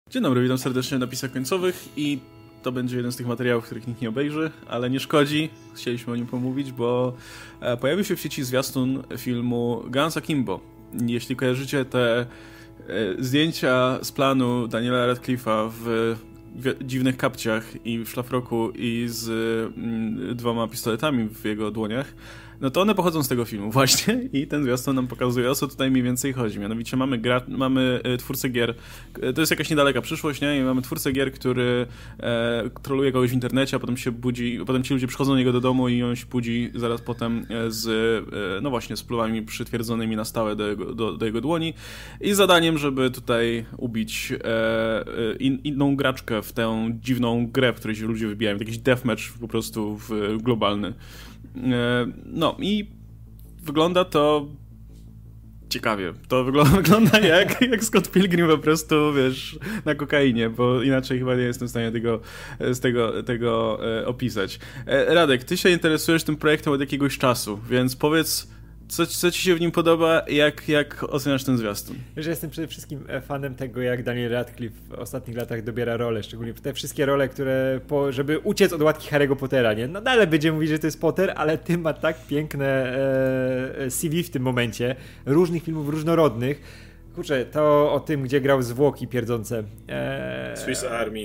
Dzień dobry, witam serdecznie na napisach końcowych i to będzie jeden z tych materiałów, których nikt nie obejrzy, ale nie szkodzi, chcieliśmy o nim pomówić, bo pojawił się w sieci zwiastun filmu Guns Akimbo. Jeśli kojarzycie te zdjęcia z planu Daniela Radcliffe'a w dziwnych kapciach i w szlafroku i z dwoma pistoletami w jego dłoniach, no to one pochodzą z tego filmu właśnie i ten zwiastun nam pokazuje, o co tutaj mniej więcej chodzi. Mianowicie mamy twórcę gier, to jest jakaś niedaleka przyszłość, nie? I mamy twórcę gier, który troluje kogoś w internecie, a potem się budzi, potem ci ludzie przychodzą do niego do domu i on się budzi zaraz potem no właśnie, z pluwami przytwierdzonymi na stałe do jego dłoni i zadaniem, żeby tutaj ubić inną graczkę w tę dziwną grę, w której się ludzie wybijają. Jakiś deathmatch po prostu globalny. No i wygląda to ciekawie. To wygląda jak Scott Pilgrim po prostu, wiesz, na kokainie, bo inaczej chyba nie jestem w stanie tego opisać. Radek, ty się interesujesz tym projektem od jakiegoś czasu, więc powiedz, co ci się w nim podoba i jak oceniasz ten zwiastun? Wiesz, ja jestem przede wszystkim fanem tego, jak Daniel Radcliffe w ostatnich latach dobiera role, szczególnie te wszystkie role, które żeby uciec od łatki Harry'ego Pottera, nie? No dalej będzie mówić, że to jest Potter, ale ty ma tak piękne CV w tym momencie, różnych filmów różnorodnych. Kurczę, to o tym, gdzie grał zwłoki pierdzące. Swiss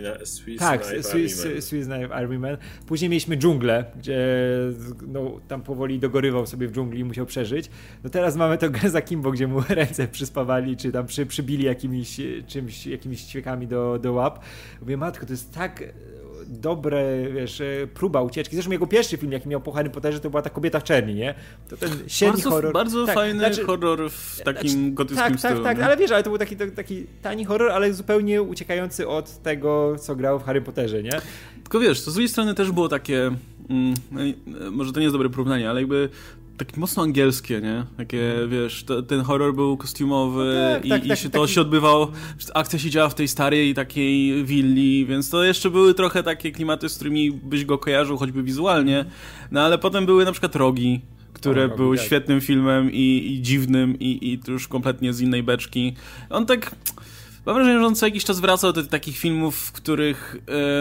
Knife Army Man. Później mieliśmy dżunglę, gdzie no, tam powoli dogorywał sobie w dżungli i musiał przeżyć. No teraz mamy to Guns Akimbo, gdzie mu ręce przyspawali, czy tam przybili jakimiś ćwiekami do łap. Mówię, matko, to jest tak dobre, wiesz, próba ucieczki. Zresztą jego pierwszy film, jaki miał po Harry Potterze, to była ta Kobieta w czerni, nie? To ten średni horror. Bardzo tak, fajny horror w takim gotyckim stylu. Tak, ale wiesz, ale to był taki tani horror, ale zupełnie uciekający od tego, co grał w Harry Potterze, nie? Tylko wiesz, to z drugiej strony też było takie, może to nie jest dobre porównanie, ale jakby takie mocno angielskie, nie? Takie, wiesz, ten horror był kostiumowy to się odbywało, akcja się działa w tej starej takiej willi, więc to jeszcze były trochę takie klimaty, z którymi byś go kojarzył choćby wizualnie, no ale potem były na przykład Rogi, które były świetnym filmem i dziwnym i już kompletnie z innej beczki. On tak, mam wrażenie, że on co jakiś czas wracał do takich filmów, w których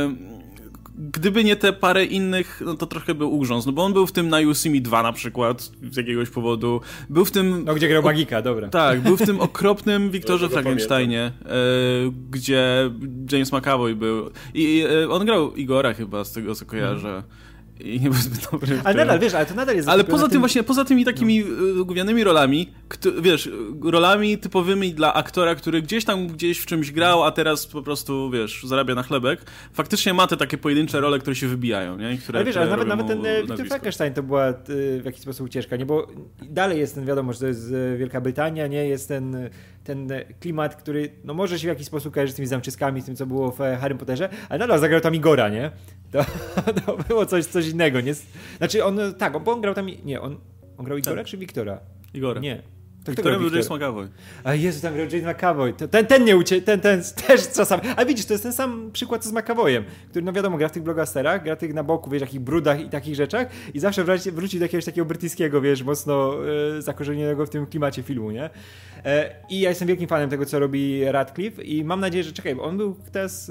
gdyby nie te parę innych, no to trochę był ugrząs, no bo on był w tym na You See Me 2 na przykład, z jakiegoś powodu. Był w tym... No, gdzie grał Magika, dobra. Tak, był w tym okropnym Wiktorze Frankensteinie, gdzie James McAvoy był. I on grał Igora chyba, z tego co kojarzę. I nie był zbyt dobry. Ale nadal, wiesz, ale to nadal jest... Ale poza tym właśnie, poza tymi takimi gównianymi rolami, wiesz, rolami typowymi dla aktora, który gdzieś w czymś grał, a teraz po prostu, wiesz, zarabia na chlebek, faktycznie ma te takie pojedyncze role, które się wybijają, nie? Ale wiesz, ale nawet ten Victor Frankenstein to była w jakiś sposób ucieczka, nie? Bo dalej jest ten, wiadomo, że to jest Wielka Brytania, nie? Jest ten klimat, który no może się w jakiś sposób kojarzy z tymi zamczyskami, z tym, co było w Harrym Potterze, ale nadal zagrał tam Igora, nie? To było coś innego, nie? Znaczy bo on grał tam... Nie, on grał Igora czy Wiktora? Igora. Nie. Wiktorem był James McAvoy. A Jezu, tam grał James McAvoy. Ten nie uciekł, ten też czasami... A widzisz, to jest ten sam przykład co z McAvoyem, który, no wiadomo, gra w tych blockbusterach, gra tych na boku, wiesz, takich brudach i takich rzeczach i zawsze wróci do jakiegoś takiego brytyjskiego, wiesz, mocno zakorzenionego w tym klimacie filmu, nie? I ja jestem wielkim fanem tego, co robi Radcliffe i mam nadzieję, że on był teraz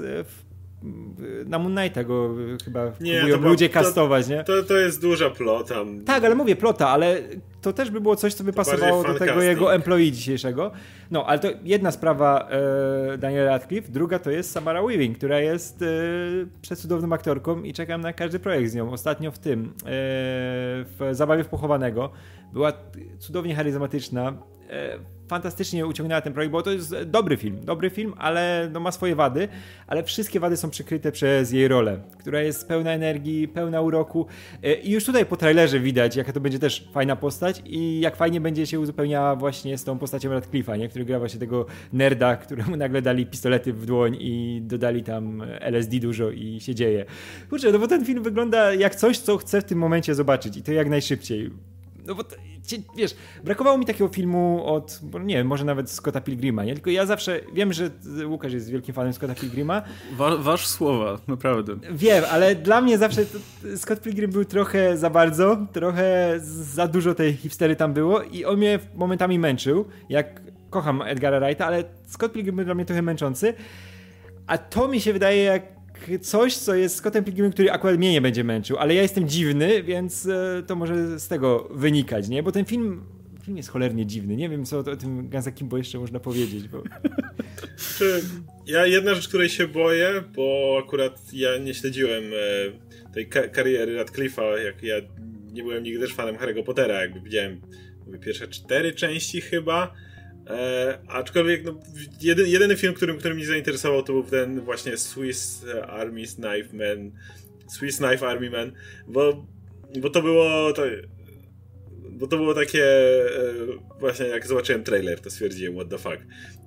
na Moon Knighta go chyba próbują ludzie kastować, nie? To jest duża plota. Tak, ale mówię plota, ale to też by było coś, co by pasowało do tego jego employee dzisiejszego. No, ale to jedna sprawa Daniela Radcliffe, druga to jest Samara Weaving, która jest przecudowną aktorką i czekam na każdy projekt z nią. Ostatnio w Zabawie w Pochowanego była cudownie charyzmatyczna, fantastycznie uciągnęła ten projekt, bo to jest dobry film, ale no ma swoje wady, ale wszystkie wady są przykryte przez jej rolę, która jest pełna energii, pełna uroku i już tutaj po trailerze widać, jaka to będzie też fajna postać i jak fajnie będzie się uzupełniała właśnie z tą postacią Radcliffe'a, nie? Który gra właśnie tego nerda, któremu nagle dali pistolety w dłoń i dodali tam LSD dużo i się dzieje. Kurczę, no bo ten film wygląda jak coś, co chcę w tym momencie zobaczyć i to jak najszybciej. No bo wiesz, brakowało mi takiego filmu nie wiem, może nawet Scotta Pilgrima, nie? Tylko ja zawsze, wiem, że Łukasz jest wielkim fanem Scotta Pilgrima. Wasz słowa, naprawdę. Wiem, ale dla mnie zawsze Scott Pilgrim był trochę za bardzo, trochę za dużo tej hipstery tam było i on mnie momentami męczył, jak kocham Edgara Wrighta, ale Scott Pilgrim był dla mnie trochę męczący. A to mi się wydaje jak coś, co jest Scottem Pilgrimem, który akurat mnie nie będzie męczył, ale ja jestem dziwny, więc to może z tego wynikać, nie? Bo ten film jest cholernie dziwny. Nie wiem, co o tym Guns Akimbo jeszcze można powiedzieć, bo... Jedna rzecz, której się boję, bo akurat ja nie śledziłem tej kariery Radcliffe'a, jak ja nie byłem nigdy też fanem Harry'ego Pottera, jakby widziałem pierwsze 4 części chyba, aczkolwiek no, jedyny film, który mnie zainteresował, to był ten właśnie Swiss Knife Army Man, bo to było takie właśnie jak zobaczyłem trailer, to stwierdziłem what the fuck.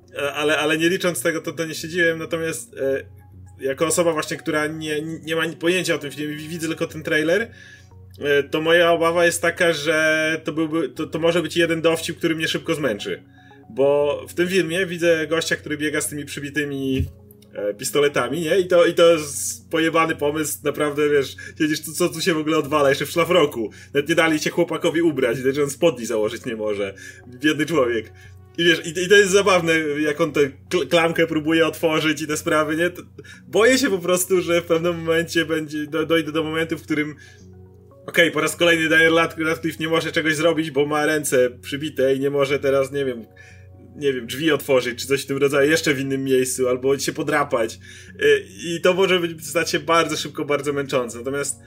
Ale nie licząc tego, to nie śledziłem, natomiast jako osoba właśnie, która nie ma pojęcia o tym filmie, widzę tylko ten trailer, to moja obawa jest taka, że to może być jeden dowcip, który mnie szybko zmęczy. Bo w tym filmie widzę gościa, który biega z tymi przybitymi pistoletami, nie? I to jest pojebany pomysł, naprawdę, wiesz, siedzisz, co tu się w ogóle odwala, jeszcze w szlafroku. Nawet nie dali się chłopakowi ubrać, że on spodni założyć nie może. Biedny człowiek. I wiesz, i to jest zabawne, jak on tę klamkę próbuje otworzyć i te sprawy, nie? Boję się po prostu, że w pewnym momencie dojdę do momentu, w którym okej, po raz kolejny Daniel Radcliffe nie może czegoś zrobić, bo ma ręce przybite i nie może teraz, nie wiem, drzwi otworzyć, czy coś w tym rodzaju, jeszcze w innym miejscu, albo się podrapać. I to może stać się bardzo szybko, bardzo męczące. Natomiast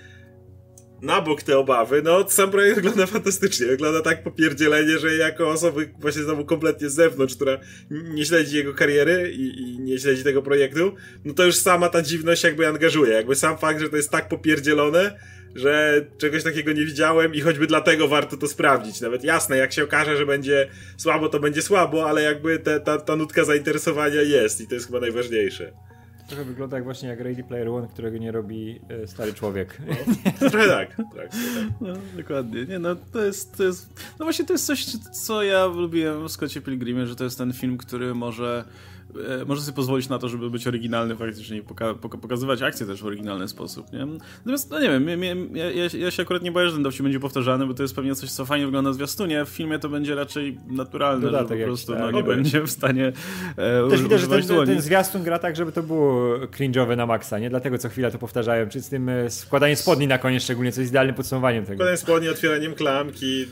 na bok te obawy, no sam projekt wygląda fantastycznie. Wygląda tak popierdzielenie, że jako osoby właśnie znowu kompletnie z zewnątrz, która nie śledzi jego kariery i nie śledzi tego projektu, no to już sama ta dziwność jakby angażuje. Jakby sam fakt, że to jest tak popierdzielone, że czegoś takiego nie widziałem i choćby dlatego warto to sprawdzić. Nawet jasne, jak się okaże, że będzie słabo, to będzie słabo, ale jakby ta nutka zainteresowania jest i to jest chyba najważniejsze. Trochę wygląda jak właśnie jak Ready Player One, którego nie robi stary człowiek. No, trochę tak. No, dokładnie. Nie, no to jest... No właśnie to jest coś, co ja lubiłem w Scottie Pilgrimie, że to jest ten film, który może sobie pozwolić na to, żeby być oryginalny faktycznie i pokazywać akcję też w oryginalny sposób, nie? Natomiast, no nie wiem, ja się akurat nie boję, że ten dowcip będzie powtarzany, bo to jest pewnie coś, co fajnie wygląda w zwiastunie, w filmie to będzie raczej naturalne, dodatek, że po prostu nie będzie w stanie też widać, że ten zwiastun gra tak, żeby to było cringe'owe na maksa, nie? Dlatego co chwila to powtarzają, czy z tym składaniem spodni na koniec szczególnie, co jest idealnym podsumowaniem tego. Składaniem spodni, otwieraniem klamki,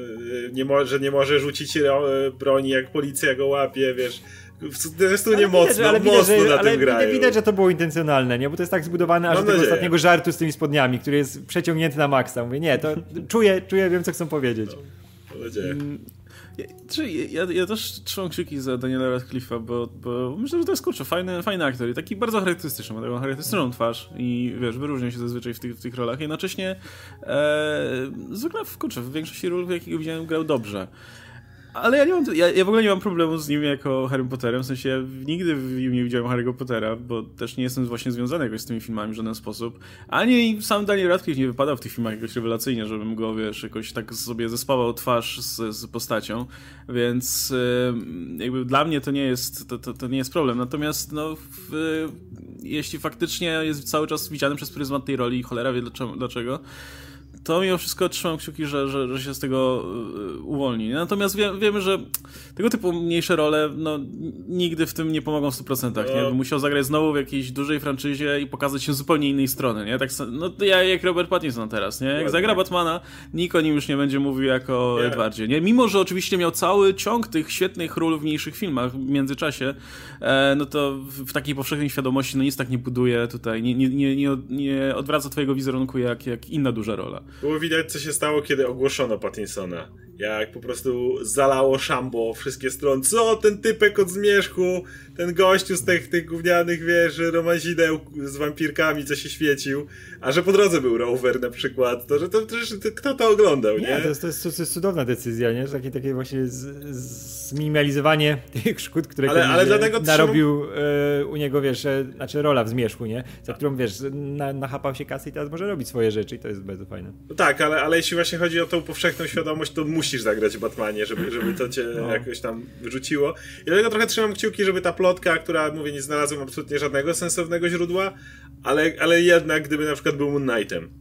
że nie może rzucić broni, jak policja go łapie, wiesz... Zresztą nie mocno na tym grają. Widać, że to było intencjonalne, nie? Bo to jest tak zbudowane aż do tego ostatniego żartu z tymi spodniami, który jest przeciągnięty na maksa. Mówię, nie, to czuję, wiem co chcą powiedzieć. Mam nadzieję. Ja też trzymam kciuki za Daniela Radcliffe'a, bo myślę, że to jest kurczę, fajny aktor i taki bardzo charakterystyczny, ma taką charakterystyczną twarz i wiesz, wyróżnia się zazwyczaj w tych rolach. Jednocześnie zwykle w większości ról, w jakich widziałem, grał dobrze. Ale ja w ogóle nie mam problemu z nim jako Harrym Potterem, w sensie ja nigdy nie widziałem Harry'ego Pottera, bo też nie jestem właśnie związany jakoś z tymi filmami w żaden sposób. Ani sam Daniel Radcliffe nie wypadał w tych filmach jakoś rewelacyjnie, żebym go, wiesz, jakoś tak sobie zespawał twarz z postacią, więc jakby dla mnie to nie jest problem. Natomiast no, jeśli faktycznie jest cały czas widziany przez pryzmat tej roli i cholera wie dlaczego, to mimo wszystko trzymam kciuki, że się z tego uwolni. Natomiast wiemy, że tego typu mniejsze role no, nigdy w tym nie pomogą w 100%. Nie? By musiał zagrać znowu w jakiejś dużej franczyzie i pokazać się z zupełnie innej strony. Nie? Tak, no, jak Robert Pattinson teraz. Nie? Jak zagra Batmana, nikt o nim już nie będzie mówił jako Edwardzie. Nie? Mimo, że oczywiście miał cały ciąg tych świetnych ról w mniejszych filmach w międzyczasie, no to w takiej powszechnej świadomości no nic tak nie buduje tutaj, nie odwraca twojego wizerunku jak inna duża rola. Było widać, co się stało, kiedy ogłoszono Pattinsona. Jak po prostu zalało szambo wszystkie strony. Co ten typek od zmierzchu, ten gościu z tych gównianych, wiesz, romazideł z wampirkami, co się świecił. A że po drodze był Rover na przykład, to kto to oglądał, nie? To jest cudowna decyzja, nie? Że takie właśnie zminimalizowanie tych szkód, które ale dlatego narobił u niego, wiesz, znaczy rola w zmierzchu, nie? Za którą, wiesz, nachapał się kasy i teraz może robić swoje rzeczy i to jest bardzo fajne. No tak, ale jeśli właśnie chodzi o tą powszechną świadomość, to musisz zagrać w Batmanie, żeby to cię jakoś tam wyrzuciło. I dlatego trochę trzymam kciuki, żeby ta plotka, która, mówię, nie znalazłem absolutnie żadnego sensownego źródła, ale jednak gdyby na przykład był Moon Knightem,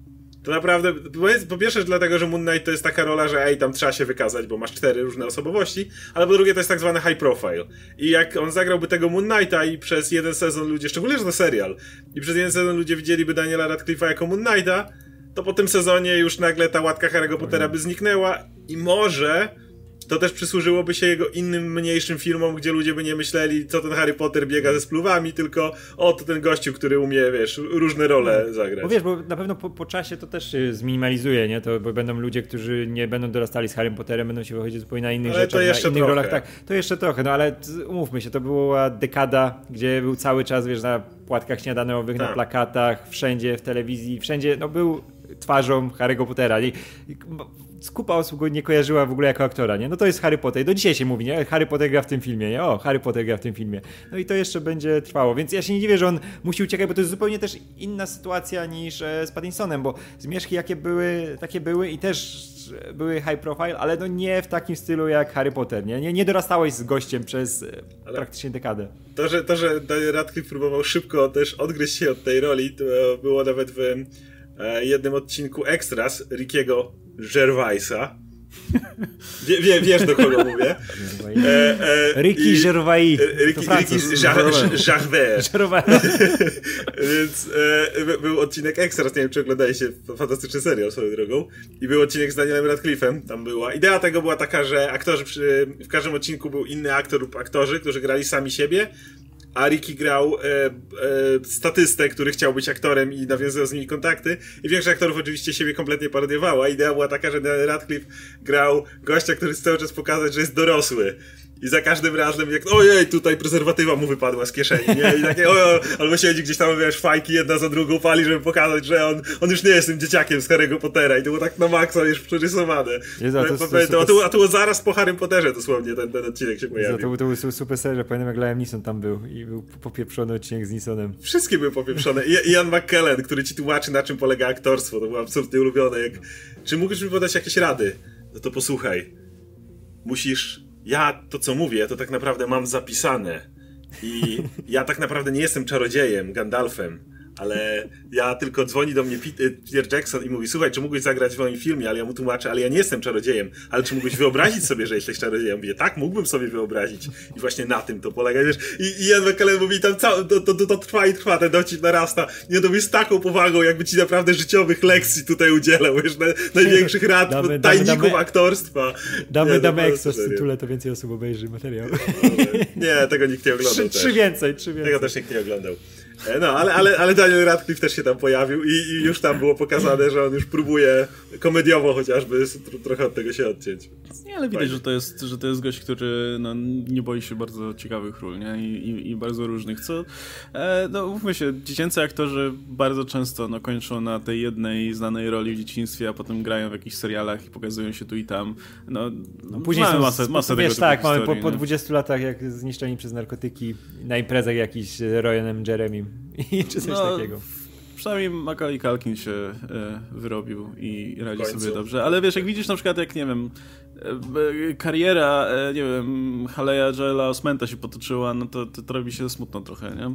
To naprawdę, po pierwsze dlatego, że Moon Knight to jest taka rola, że tam trzeba się wykazać, bo masz 4 różne osobowości, ale po drugie to jest tak zwany high profile. I jak on zagrałby tego Moon Knighta i przez jeden sezon ludzie, szczególnie, że to serial, i przez jeden sezon ludzie widzieliby Daniela Radcliffe'a jako Moon Knighta, to po tym sezonie już nagle ta łatka Harry'ego Pottera by zniknęła i może to też przysłużyłoby się jego innym, mniejszym filmom, gdzie ludzie by nie myśleli, co ten Harry Potter biega ze spluwami, tylko to ten gościu, który umie, wiesz, różne role zagrać. Bo wiesz, bo na pewno po czasie to też się zminimalizuje, nie? To, bo będą ludzie, którzy nie będą dorastali z Harrym Potterem, będą się wychodzić zupełnie na innych rzeczach, na innych rolach. Tak, to jeszcze trochę, no ale umówmy się, to była dekada, gdzie był cały czas, wiesz, na płatkach śniadanowych, na plakatach, wszędzie, w telewizji, wszędzie, no był twarzą Harry'ego Pottera. Kupa osób go nie kojarzyła w ogóle jako aktora, nie? No to jest Harry Potter. Do dzisiaj się mówi, nie? Harry Potter gra w tym filmie, nie? Harry Potter gra w tym filmie. No i to jeszcze będzie trwało, więc ja się nie dziwię, że on musi uciekać, bo to jest zupełnie też inna sytuacja niż z Pattinsonem, bo Zmierzchu jakie były, takie były i też były high profile, ale no nie w takim stylu jak Harry Potter, nie? Nie dorastałeś z gościem przez praktycznie dekadę. To, że Radcliffe próbował szybko też odgryźć się od tej roli, to było nawet w jednym odcinku Extras Rickiego Gervaisa. Wiesz, do kogo mówię. Ricky Gervais. Ricky Gervais. Więc był odcinek Extras, nie wiem, czy oglądaliście, fantastyczny serial swoją drogą. I był odcinek z Danielem Radcliffe'em. Tam była. Idea tego była taka, że aktorzy w każdym odcinku był inny aktor lub aktorzy, którzy grali sami siebie. A Ricky grał statystę, który chciał być aktorem i nawiązywał z nimi kontakty. I większość aktorów oczywiście siebie kompletnie parodiowała. Idea była taka, że Radcliffe grał gościa, który chce cały czas pokazać, że jest dorosły. I za każdym razem jak ojej, tutaj prezerwatywa mu wypadła z kieszeni, nie? I takie albo siedzi gdzieś tam, wiesz, fajki jedna za drugą pali, żeby pokazać, że on już nie jest tym dzieciakiem z Harry'ego Pottera i to było tak na maksa już przerysowane. A to było zaraz po Harrym Potterze dosłownie ten odcinek się pojawił. To był super serial, pamiętam jak Liam Neeson tam był i był popieprzony odcinek z Neesonem. Wszystkie były popieprzone. Ian McKellen, który ci tłumaczy, na czym polega aktorstwo, to było absolutnie ulubione. Czy mógłbyś mi podać jakieś rady? No to posłuchaj. Ja to, co mówię, to tak naprawdę mam zapisane. I ja tak naprawdę nie jestem czarodziejem, Gandalfem, ale ja tylko dzwoni do mnie Peter Jackson i mówi, słuchaj, czy mógłbyś zagrać w moim filmie? Ale ja mu tłumaczę, ale ja nie jestem czarodziejem, ale czy mógłbyś wyobrazić sobie, że jesteś czarodziejem? Mówię, tak, mógłbym sobie wyobrazić. I właśnie na tym to polega, wiesz. I Ian McKellen mówi, tam to trwa i trwa, ten dowcip narasta. Nie, to jest z taką powagą, jakby ci naprawdę życiowych lekcji tutaj udzielał, wiesz, największych rad, tajników aktorstwa. Damy ekstra w tytule, to więcej osób obejrzy materiał. Nie, tego nikt nie oglądał. Trzy więcej. Tego też nikt nie oglądał. No, ale Daniel Radcliffe też się tam pojawił i już tam było pokazane, że on już próbuje komediowo chociażby trochę od tego się odciąć. Nie, ale widać, że to jest gość, który nie boi się bardzo ciekawych ról, nie? I bardzo różnych, co mówmy się, dziecięcy aktorzy bardzo często kończą na tej jednej znanej roli w dzieciństwie, a potem grają w jakichś serialach i pokazują się tu i tam. Później mamy masę tego wiesz, tak, historii, mamy po 20 latach jak zniszczeni przez narkotyki na imprezach jakiś Ryanem Jeremym czy coś takiego. Przynajmniej Macaulay Culkin się wyrobił i radzi sobie dobrze. Ale wiesz, jak widzisz na przykład, jak nie wiem, kariera, nie wiem, Haleya Joela Osmenta się potoczyła, no to robi się smutno trochę, nie?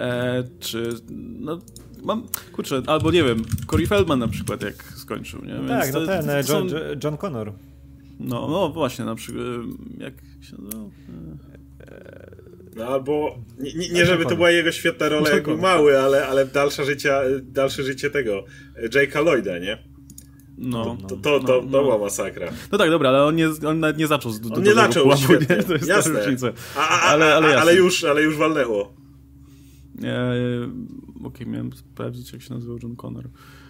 Albo nie wiem, Corey Feldman na przykład jak skończył, nie? No tak, John Connor. No właśnie, na przykład, jak się No albo, nie żeby to była jego świetna rola, jak był mały, ale dalsze życie tego, Jake'a Lloyda, nie? To była masakra. No tak, dobra, ale on nawet nie zaczął on nie zaczął świetnie, to jest jasne. Ale już walnęło. Okej, miałem sprawdzić, jak się nazywał John Connor.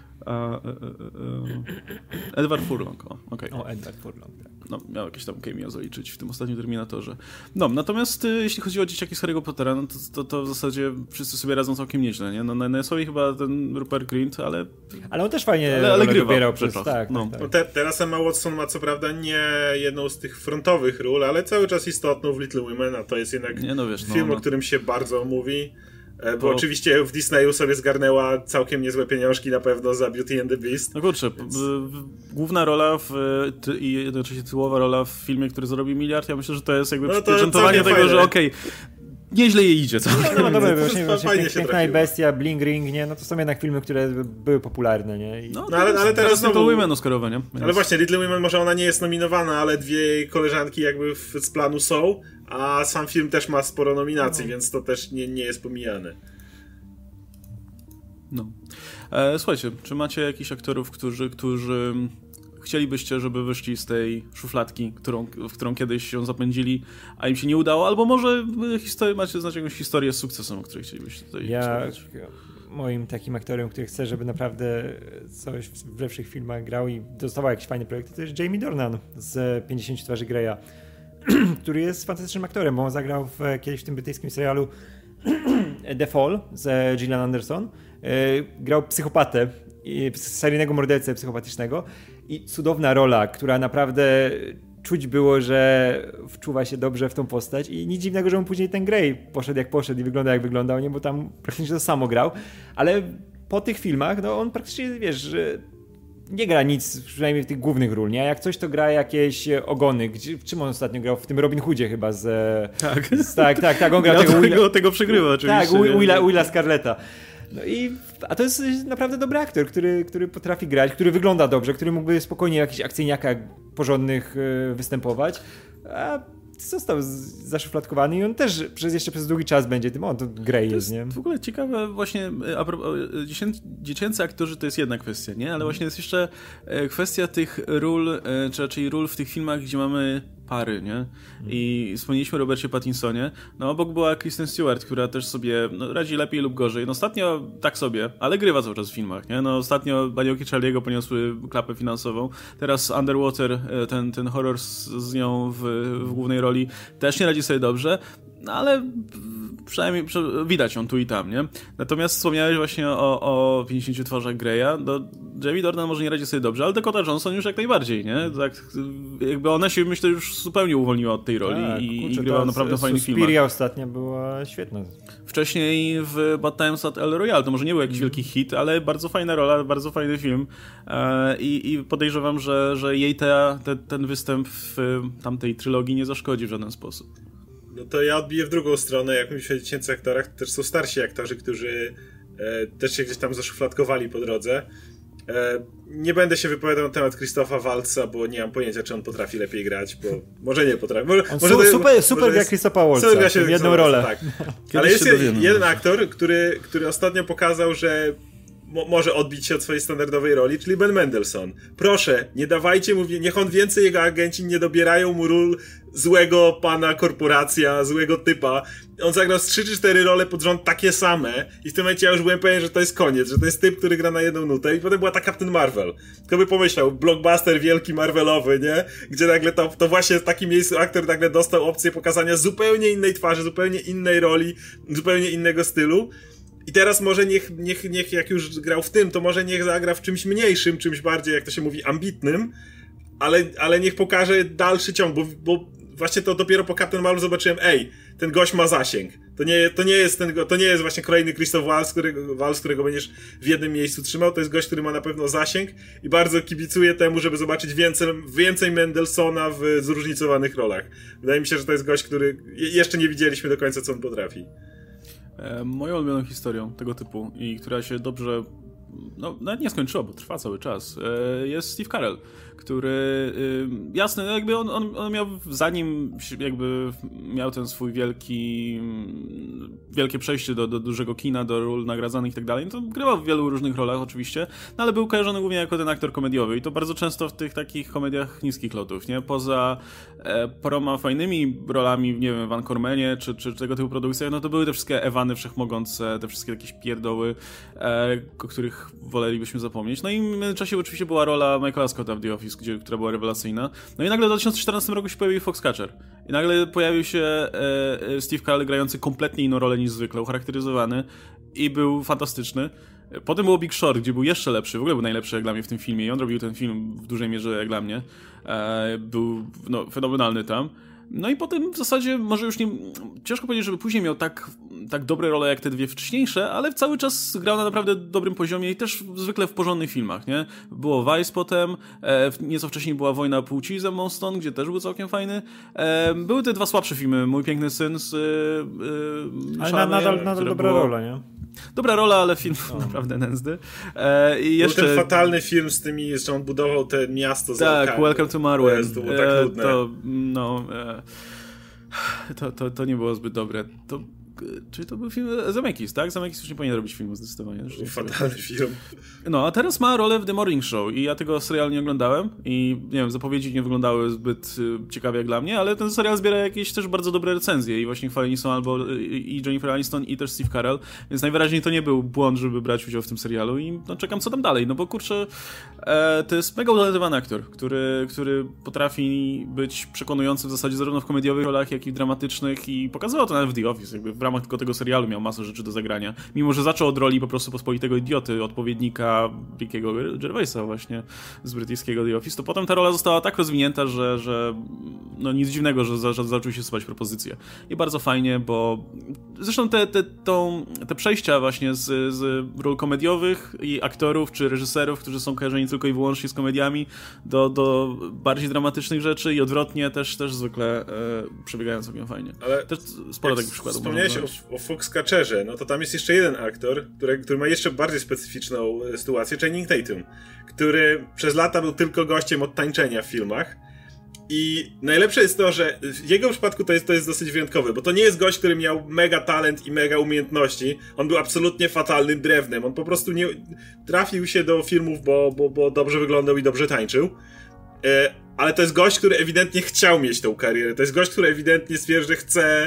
Edward Furlong, okej. Edward Furlong, tak. Miał jakieś tam cameo zaliczyć w tym ostatnim Terminatorze. Natomiast jeśli chodzi o dzieciaki z Harry'ego Pottera, to w zasadzie wszyscy sobie radzą całkiem nieźle, nie? Najsłabiej chyba ten Rupert Grint, ale on też fajnie ale grywa wybierał przez tak. Teraz Emma Watson ma co prawda nie jedną z tych frontowych ról, ale cały czas istotną w Little Women, a to jest jednak film, o którym się bardzo mówi. Bo oczywiście w Disneyu sobie zgarnęła całkiem niezłe pieniążki na pewno za Beauty and the Beast. No kurczę, główna rola i jednocześnie tytułowa rola w filmie, który zarobi miliard, ja myślę, że to jest jakby przypieczętowanie tego, że nieźle jej idzie. No dobra, właśnie Piękna i Bestia, Bling Ring, nie? No to są jednak filmy, które były popularne, nie? Ale teraz Little Women Oscarowe, nie? Więc... Ale właśnie, Little Women może ona nie jest nominowana, ale dwie jej koleżanki jakby z planu są, a sam film też ma sporo nominacji, więc to też nie jest pomijane. No. Słuchajcie, czy macie jakichś aktorów, którzy chcielibyście, żeby wyszli z tej szufladki, w którą kiedyś się zapędzili, a im się nie udało, albo może macie znać jakąś historię z sukcesem, o której chcielibyście tutaj wspomnieć? Moim takim aktorem, który chce, żeby naprawdę coś w lepszych filmach grał i dostawał jakieś fajne projekty, to jest Jamie Dornan z 50 twarzy Greya, który jest fantastycznym aktorem, bo on zagrał kiedyś w tym brytyjskim serialu The Fall z Gillian Anderson. Grał psychopatę, seryjnego mordercę psychopatycznego i cudowna rola, która naprawdę czuć było, że wczuwa się dobrze w tą postać i nic dziwnego, że mu później ten Grey poszedł jak poszedł i wygląda jak wyglądał, nie? Bo tam praktycznie to samo grał, ale po tych filmach no on praktycznie, wiesz, że nie gra nic, przynajmniej w tych głównych ról, nie? Jak coś, to gra jakieś ogony. W czym on ostatnio grał? W tym Robin Hoodzie chyba Tak, on grał tego przegrywa oczywiście. Tak, Willa Scarletta. No a to jest naprawdę dobry aktor, który potrafi grać, który wygląda dobrze, który mógłby spokojnie w jakichś akcyjniakach porządnych występować, a został zaszufladkowany i on też jeszcze przez długi czas będzie tym, to Grey jest, nie? W ogóle ciekawe właśnie, a propos, dziecięcy aktorzy to jest jedna kwestia, nie? Ale właśnie jest jeszcze kwestia tych ról, czy raczej ról w tych filmach, gdzie mamy pary, nie? I wspomnieliśmy o Robercie Pattinsonie. No obok była Kristen Stewart, która też sobie radzi lepiej lub gorzej. No ostatnio tak sobie, ale grywa cały czas w filmach, nie? No ostatnio Banioki Charlie'ego poniosły klapę finansową. Teraz Underwater, ten horror z nią w głównej roli też nie radzi sobie dobrze, no ale przynajmniej widać ją tu i tam, nie? Natomiast wspomniałeś właśnie o 50 twarzach Greya. Jamie Dornan może nie radzi sobie dobrze, ale Dakota Johnson już jak najbardziej, nie? Tak, jakby ona się, myślę, już zupełnie uwolniła od tej roli i grała naprawdę fajny film. Suspiria ostatnia była świetna. Wcześniej w Bad Times at El Royale to może nie był jakiś wielki hit, ale bardzo fajna rola, bardzo fajny film i podejrzewam, że jej ten występ w tamtej trylogii nie zaszkodzi w żaden sposób. No to ja odbiję w drugą stronę. Jak mówisz o dziecięcych aktorach, to też są starsi aktorzy, którzy też się gdzieś tam zaszufladkowali po drodze. Nie będę się wypowiadał na temat Christopha Waltza, bo nie mam pojęcia, czy on potrafi lepiej grać, bo może nie potrafi. Super gra Christopha Waltza, w jedną rolę. Tak. Ale jest jeden aktor, który ostatnio pokazał, że może odbić się od swojej standardowej roli, czyli Ben Mendelsohn. Proszę, nie dawajcie mu, niech on więcej, jego agenci nie dobierają mu ról złego pana korporacja, złego typa. On zagrał z 3 czy 4 role pod rząd takie same i w tym momencie ja już byłem pewien, że to jest koniec, że to jest typ, który gra na jedną nutę i potem była ta Captain Marvel. Kto by pomyślał, blockbuster wielki Marvelowy, nie? Gdzie nagle to właśnie w takim miejscu aktor nagle dostał opcję pokazania zupełnie innej twarzy, zupełnie innej roli, zupełnie innego stylu. I teraz może niech jak już grał w tym, to może niech zagra w czymś mniejszym, czymś bardziej, jak to się mówi, ambitnym, ale niech pokaże dalszy ciąg, bo właśnie to dopiero po Captain Marvel zobaczyłem, ten gość ma zasięg. To nie jest właśnie kolejny Christoph Waltz, którego będziesz w jednym miejscu trzymał, to jest gość, który ma na pewno zasięg i bardzo kibicuję temu, żeby zobaczyć więcej Mendelssohna w zróżnicowanych rolach. Wydaje mi się, że to jest gość, który jeszcze nie widzieliśmy do końca, co on potrafi. Moją ulubioną historią tego typu i która się dobrze nawet nie skończyła, bo trwa cały czas, jest Steve Carell, który jasne, jakby on miał, zanim jakby miał ten swój wielkie przejście do dużego kina, do ról nagradzanych i tak dalej, to grywał w wielu różnych rolach oczywiście, no ale był kojarzony głównie jako ten aktor komediowy i to bardzo często w tych takich komediach niskich lotów, nie? Poza paroma fajnymi rolami, nie wiem, w Van Cormanie czy tego typu produkcjach, no to były te wszystkie Ewany Wszechmogące, te wszystkie jakieś pierdoły, o których wolelibyśmy zapomnieć. No i w międzyczasie oczywiście była rola Michaela Scotta w The Office, która była rewelacyjna. No i nagle w 2014 roku się pojawił Foxcatcher. I nagle pojawił się Steve Carell grający kompletnie inną rolę niż zwykle, ucharakteryzowany i był fantastyczny. Potem było Big Short, gdzie był jeszcze lepszy, w ogóle był najlepszy jak dla mnie w tym filmie i on robił ten film w dużej mierze jak dla mnie. Był fenomenalny tam. No i potem w zasadzie może już nie... Ciężko powiedzieć, żeby później miał tak dobre role jak te dwie wcześniejsze, ale cały czas grał na naprawdę dobrym poziomie i też zwykle w porządnych filmach, nie? Było Vice potem, nieco wcześniej była Wojna płci z Emma Stone, gdzie też był całkiem fajny. Były te dwa słabsze filmy, Mój piękny syn z ale nadal dobra rola, nie? Dobra rola, ale film naprawdę nędzny. I jeszcze... Był ten fatalny film z tymi, że on budował te miasto za Tak, Welcome to Marwen. To było tak nudne. To nie było zbyt dobre. Czy to był film Zemeckis, tak? Zemeckis już nie powinien robić filmu zdecydowanie. Fatalny film. No, a teraz ma rolę w The Morning Show i ja tego serialu nie oglądałem i nie wiem, zapowiedzi nie wyglądały zbyt ciekawie jak dla mnie, ale ten serial zbiera jakieś też bardzo dobre recenzje i właśnie chwaleni są albo i Jennifer Aniston i też Steve Carell, więc najwyraźniej to nie był błąd, żeby brać udział w tym serialu i no, czekam co tam dalej, no bo kurczę, to jest mega utalentowany aktor, który potrafi być przekonujący w zasadzie zarówno w komediowych rolach, jak i w dramatycznych i pokazywał to nawet w The Office, jakby w ramach tylko tego serialu miał masę rzeczy do zagrania. Mimo że zaczął od roli po prostu pospolitego idioty, odpowiednika Rickiego Gervaisa właśnie z brytyjskiego The Office, to potem ta rola została tak rozwinięta, że no nic dziwnego, że zaczął się sypać propozycje. I bardzo fajnie, bo zresztą te przejścia właśnie z ról komediowych i aktorów czy reżyserów, którzy są kojarzeni tylko i wyłącznie z komediami, do bardziej dramatycznych rzeczy i odwrotnie też zwykle przebiegają całkiem fajnie. Ale też sporo takich przykładów. Wspomniałeś o Foxcatcherze, no to tam jest jeszcze jeden aktor, który ma jeszcze bardziej specyficzną sytuację, Channing Tatum, który przez lata był tylko gościem od tańczenia w filmach. I najlepsze jest to, że w jego przypadku to jest dosyć wyjątkowe, bo to nie jest gość, który miał mega talent i mega umiejętności. On był absolutnie fatalnym drewnem. On po prostu nie trafił się do filmów, bo dobrze wyglądał i dobrze tańczył. Ale to jest gość, który ewidentnie chciał mieć tą karierę. To jest gość, który ewidentnie stwierdzi, że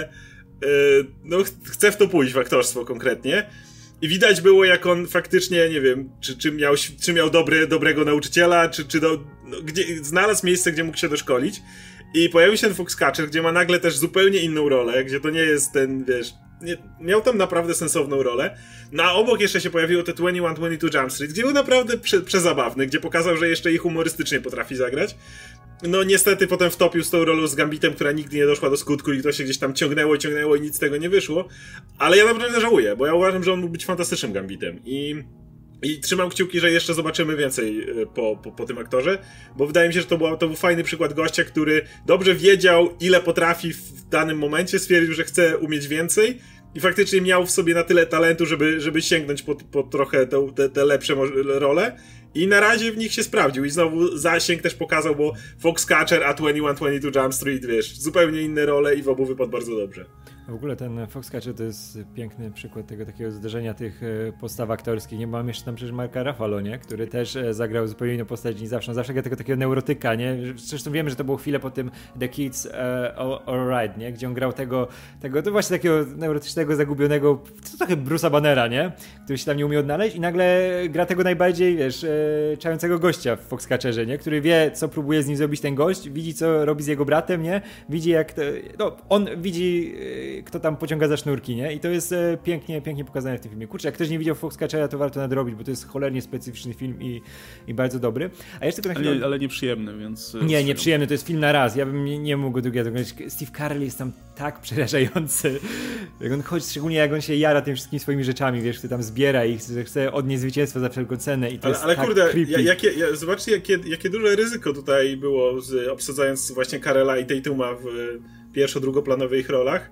chce w to pójść, w aktorstwo konkretnie. I widać było, jak on faktycznie, nie wiem, czy miał dobrego nauczyciela, gdzie znalazł miejsce, gdzie mógł się doszkolić. I pojawił się ten Foxcatcher, gdzie ma nagle też zupełnie inną rolę, gdzie to nie jest ten, wiesz, miał tam naprawdę sensowną rolę. No a obok jeszcze się pojawiło te 21-22 Jump Street, gdzie był naprawdę przezabawny, gdzie pokazał, że jeszcze i humorystycznie potrafi zagrać. No niestety potem wtopił z tą rolą z Gambitem, która nigdy nie doszła do skutku i to się gdzieś tam ciągnęło i nic z tego nie wyszło. Ale ja naprawdę żałuję, bo ja uważam, że on mógł być fantastycznym Gambitem. I trzymam kciuki, że jeszcze zobaczymy więcej po tym aktorze, bo wydaje mi się, że to był fajny przykład gościa, który dobrze wiedział, ile potrafi w danym momencie, stwierdził, że chce umieć więcej i faktycznie miał w sobie na tyle talentu, żeby sięgnąć po trochę te lepsze role i na razie w nich się sprawdził i znowu zasięg też pokazał, bo Foxcatcher, a 21-22 Jump Street, wiesz, zupełnie inne role i w obu wypadł bardzo dobrze. W ogóle ten Foxcatcher to jest piękny przykład tego takiego zderzenia tych postaw aktorskich. Nie mam jeszcze tam przecież Marka Ruffalo, nie? Który też zagrał zupełnie inną postać niż zawsze. On zawsze gra tego takiego neurotyka, nie? Zresztą wiemy, że to było chwilę po tym The Kids Alright, nie? Gdzie on grał tego to właśnie takiego neurotycznego, zagubionego, to trochę Bruce'a Bannera, nie? Który się tam nie umie odnaleźć i nagle gra tego najbardziej, wiesz, czającego gościa w Foxcatcherze, nie? Który wie, co próbuje z nim zrobić ten gość, widzi, co robi z jego bratem, nie? Widzi, jak to... No, on widzi... kto tam pociąga za sznurki, nie? I to jest pięknie pokazane w tym filmie. Kurczę, jak ktoś nie widział Foxcatchera, to warto nadrobić, bo to jest cholernie specyficzny film i bardzo dobry. A jeszcze tylko na chwilę... Ale nieprzyjemny, więc... Nie przyjemny, to jest film na raz. Ja bym nie mógł go drugiego oglądać. Steve Carell jest tam tak przerażający. Jak on chodzi, szczególnie jak on się jara tymi wszystkimi swoimi rzeczami, wiesz, który tam zbiera ich, chce odnieść zwycięstwo za wszelką cenę i to jest tak kurde, creepy. zobaczcie, jakie duże ryzyko tutaj było, obsadzając właśnie Carella i Tatuma w pierwszo-drugoplanowych ich rolach.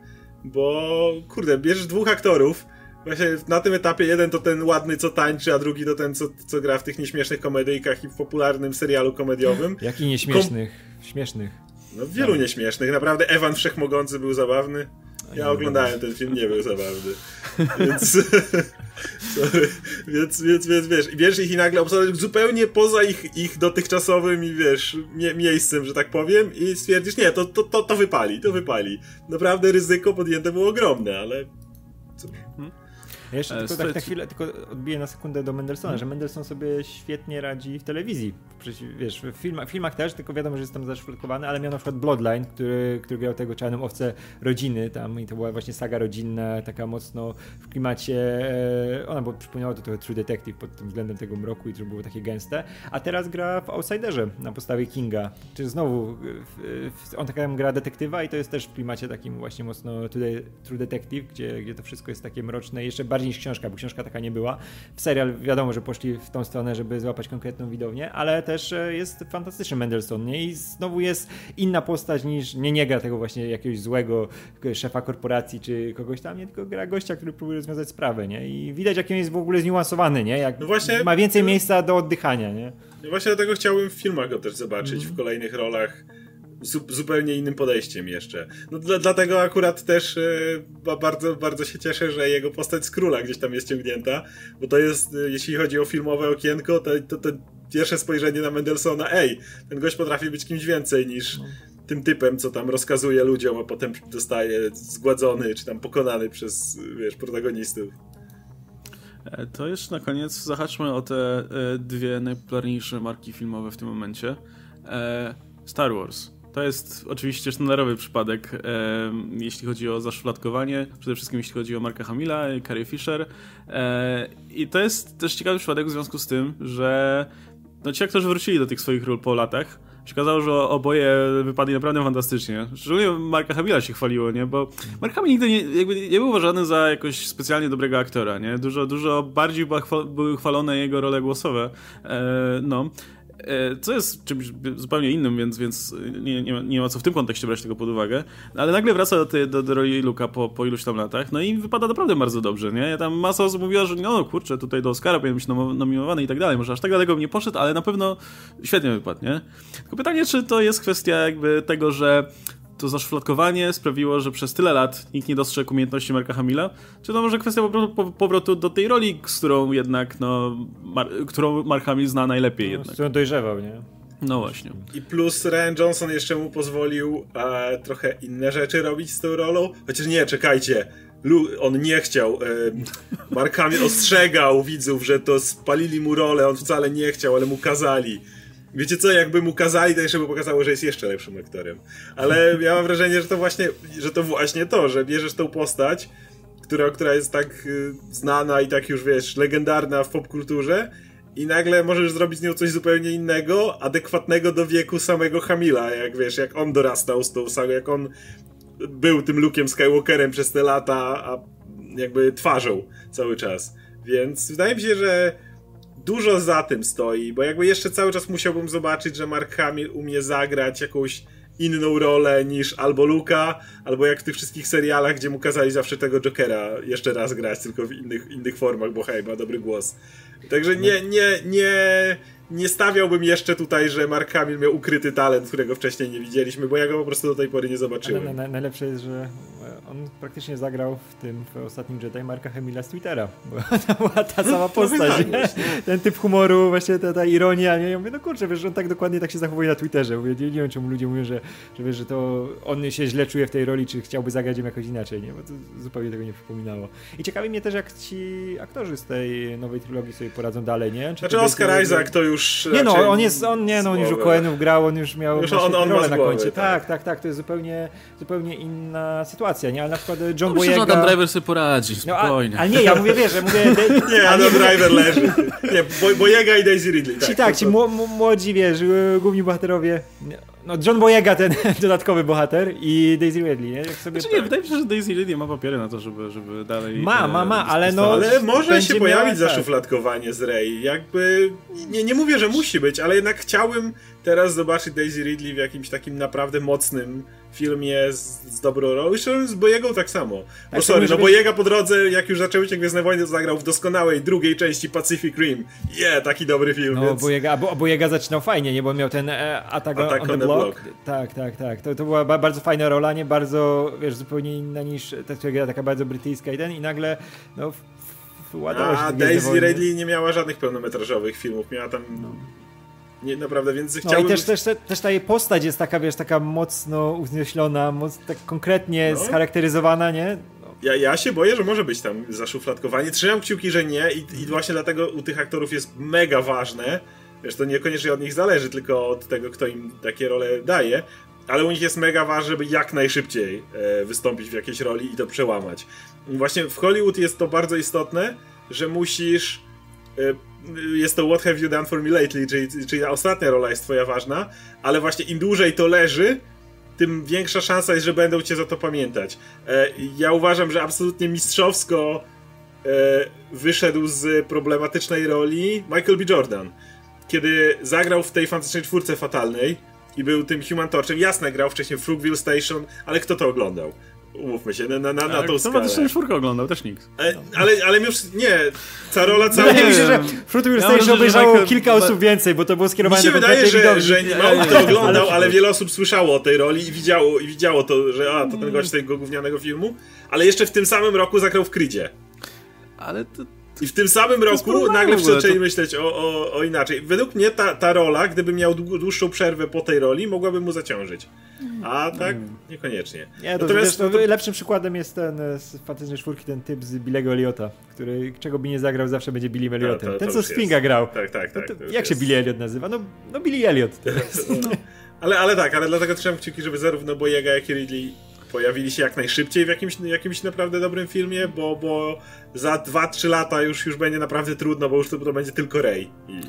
Bo, kurde, bierzesz dwóch aktorów, właśnie na tym etapie jeden to ten ładny, co tańczy, a drugi to ten, co gra w tych nieśmiesznych komedyjkach i w popularnym serialu komediowym. Jaki nieśmiesznych? Śmiesznych. No wielu nieśmiesznych, naprawdę Ewan Wszechmogący był zabawny. Ja oglądałem ten film, nie był zabawny. Więc... Więc wiesz, i bierzesz ich i nagle obsadzać zupełnie poza ich dotychczasowym i wiesz, miejscem, że tak powiem, i stwierdzisz, nie, to wypali. Naprawdę ryzyko podjęte było ogromne, ale... Ja jeszcze tylko tak na chwilę tylko odbiję na sekundę do Mendelssohna, że Mendelssohn sobie świetnie radzi w telewizji. Wiesz, w filmach też, tylko wiadomo, że jest tam zaszufladkowany, ale miał na przykład Bloodline, który grał tego Czarną Owcę rodziny tam i to była właśnie saga rodzinna, taka mocno w klimacie, ona przypomniała to trochę True Detective pod tym względem tego mroku i to było takie gęste, a teraz gra w Outsiderze na podstawie Kinga, czy znowu on tak gra detektywa i to jest też w klimacie takim właśnie mocno True Detective, gdzie to wszystko jest takie mroczne, jeszcze bardziej niż książka, bo książka taka nie była. W serial wiadomo, że poszli w tą stronę, żeby złapać konkretną widownię, ale też jest fantastyczny Mendelssohn, nie? I znowu jest inna postać niż, nie gra tego właśnie jakiegoś złego szefa korporacji czy kogoś tam, nie, tylko gra gościa, który próbuje rozwiązać sprawę, nie? I widać, jak on jest w ogóle zniuansowany, nie? Jak właśnie, ma więcej miejsca do oddychania, nie? Właśnie dlatego chciałbym w filmach go też zobaczyć, w kolejnych rolach. Zupełnie innym podejściem jeszcze. No dlatego akurat też bardzo, bardzo się cieszę, że jego postać z Króla gdzieś tam jest ciągnięta, bo to jest, jeśli chodzi o filmowe okienko, to pierwsze spojrzenie na Mendelssohna, ten gość potrafi być kimś więcej niż tym typem, co tam rozkazuje ludziom, a potem zostaje zgładzony, czy tam pokonany przez, protagonistów. To jeszcze na koniec zahaczmy o te dwie najpopularniejsze marki filmowe w tym momencie. Star Wars. To jest oczywiście sztandarowy przypadek, jeśli chodzi o zaszufladkowanie, przede wszystkim jeśli chodzi o Marka Hamilla i Carrie Fisher. I to jest też ciekawy przypadek w związku z tym, że ci aktorzy wrócili do tych swoich ról po latach. Się okazało, że oboje wypadli naprawdę fantastycznie. Szczególnie Marka Hamilla się chwaliło, nie? Bo Mark Hamill nigdy nie był uważany za jakoś specjalnie dobrego aktora, nie? Dużo bardziej były chwalone jego role głosowe. Co jest czymś zupełnie innym, więc nie ma co w tym kontekście brać tego pod uwagę. Ale nagle wraca do roli Luka po iluś tam latach, no i wypada naprawdę bardzo dobrze, nie? Tam masa osób mówiła, że kurczę, tutaj do Oscara powinien być nominowany i tak dalej. Może aż tak daleko nie poszedł, ale na pewno świetnie wypadł, nie? Tylko pytanie, czy to jest kwestia jakby tego, że to zaszufladkowanie sprawiło, że przez tyle lat nikt nie dostrzegł umiejętności Marka Hamilla? Czy to może kwestia powrotu do tej roli, z którą jednak, którą Mark Hamill zna najlepiej jednak? Z którą dojrzewał, nie? No właśnie. I plus Rian Johnson jeszcze mu pozwolił trochę inne rzeczy robić z tą rolą. Chociaż nie, czekajcie. On nie chciał. Mark Hamill ostrzegał widzów, że to spalili mu rolę. On wcale nie chciał, ale mu kazali. Wiecie co, jakby mu kazali, to jeszcze by pokazało, że jest jeszcze lepszym aktorem. Ale ja mam wrażenie, że to właśnie to, że bierzesz tą postać, która jest tak znana i tak już, legendarna w popkulturze i nagle możesz zrobić z nią coś zupełnie innego, adekwatnego do wieku samego Hamilla, jak on dorastał z tą sagą, jak on był tym Luke'em Skywalkerem przez te lata, a jakby twarzą cały czas. Więc wydaje mi się, że dużo za tym stoi, bo jakby jeszcze cały czas musiałbym zobaczyć, że Mark Hamill umie zagrać jakąś inną rolę niż albo Luka, albo jak w tych wszystkich serialach, gdzie mu kazali zawsze tego Jokera jeszcze raz grać, tylko w innych formach, bo ma dobry głos. Także nie stawiałbym jeszcze tutaj, że Mark Hamill miał ukryty talent, którego wcześniej nie widzieliśmy, bo ja go po prostu do tej pory nie zobaczyłem. Ale najlepsze jest, że on praktycznie zagrał w ostatnim Jedi Marka Hamilla z Twittera, bo to była ta sama postać. Ten typ humoru, właśnie ta ironia, nie? Ja mówię, kurczę, wiesz, że on tak dokładnie tak się zachowuje na Twitterze. Mówię, nie wiem, czemu ludzie mówią, że to on się źle czuje w tej roli, czy chciałby zagrać ją jakoś inaczej, nie? Bo to zupełnie tego nie przypominało. I ciekawi mnie też, jak ci aktorzy z tej nowej trylogii sobie poradzą dalej, nie? Znaczy Oscar Isaac to już on już u Coenów grał, on już miał rolę na końcu. Tak, to jest zupełnie inna sytuacja, nie? Ale na przykład John Boyega... Myślę, że Adam Driver sobie poradzi, spokojnie. Ale nie, ja mówię, nie, Adam Driver leży. Nie, Boyega i Daisy Ridley. Ci młodzi, główni bohaterowie... No, John Boyega, ten dodatkowy bohater i Daisy Ridley, nie? Jak sobie wydaje mi się, że Daisy Ridley ma papiery na to, żeby dalej... Ma, ale może się pojawić zaszufladkowanie z Rey. Jakby... Nie mówię, że musi być, ale jednak chciałbym teraz zobaczyć Daisy Ridley w jakimś takim naprawdę mocnym filmie z dobrą rolą. Zresztą z Boyegą tak samo. Boyega po drodze, jak już zaczęły się Gwiezdne Wojny, to zagrał w doskonałej drugiej części Pacific Rim. Taki dobry film. No, więc... Boyega zaczynał fajnie, nie? Bo on miał ten Attack on the Block. Tak. To była bardzo fajna rola, nie? Bardzo, zupełnie inna niż taka bardzo brytyjska i nagle, wyładował się Daisy Ridley nie miała żadnych pełnometrażowych filmów. Miała tam... Nie, naprawdę, więc chciałbym... i też ta jej postać jest taka, taka mocno uwznieślona, tak konkretnie scharakteryzowana, nie? Ja się boję, że może być tam zaszufladkowanie. Trzymam kciuki, że nie i właśnie dlatego u tych aktorów jest mega ważne. Wiesz, to niekoniecznie od nich zależy, tylko od tego, kto im takie role daje. Ale u nich jest mega ważne, żeby jak najszybciej wystąpić w jakiejś roli i to przełamać. Właśnie w Hollywood jest to bardzo istotne, że musisz... Jest to What Have You Done For Me Lately, czyli ta ostatnia rola jest twoja ważna, ale właśnie im dłużej to leży, tym większa szansa jest, że będą cię za to pamiętać. Ja uważam, że absolutnie mistrzowsko wyszedł z problematycznej roli Michael B. Jordan. Kiedy zagrał w tej Fantastycznej Czwórce fatalnej i był tym Human Torchem, jasne, grał wcześniej w Fruitvale Station, ale kto to oglądał? Umówmy się, na tą skalę. Fantastyczną Czwórkę oglądał, też nikt. Ale już nie, ta rola cała... Ja myślę, że Fruitvale Station obejrzało kilka osób więcej, bo to było skierowane do konkretnej widowni. Mi się wydaje, że mało kto oglądał, ale wiele osób słyszało o tej roli i widziało to, że to ten gość z tego gównianego filmu, ale jeszcze w tym samym roku zagrał w Creedzie. Ale to... I w tym samym roku nagle zaczęli myśleć o inaczej. Według mnie ta rola, gdyby miał dłuższą przerwę po tej roli, mogłaby mu zaciążyć. A tak? Niekoniecznie. Nie, natomiast lepszym przykładem jest ten z Fantastycznej Czwórki, ten typ z Billy'ego Elliota, który czego by nie zagrał, zawsze będzie Billym Elliotem. Ten, co Stinga grał. Tak. Jak się Billy Elliot nazywa? No Billy Elliot. Ale dlatego trzymam kciuki, żeby zarówno Boyega, jak i Ridley pojawili się jak najszybciej w jakimś naprawdę dobrym filmie, bo za 2-3 lata już będzie naprawdę trudno, bo już to będzie tylko Rey.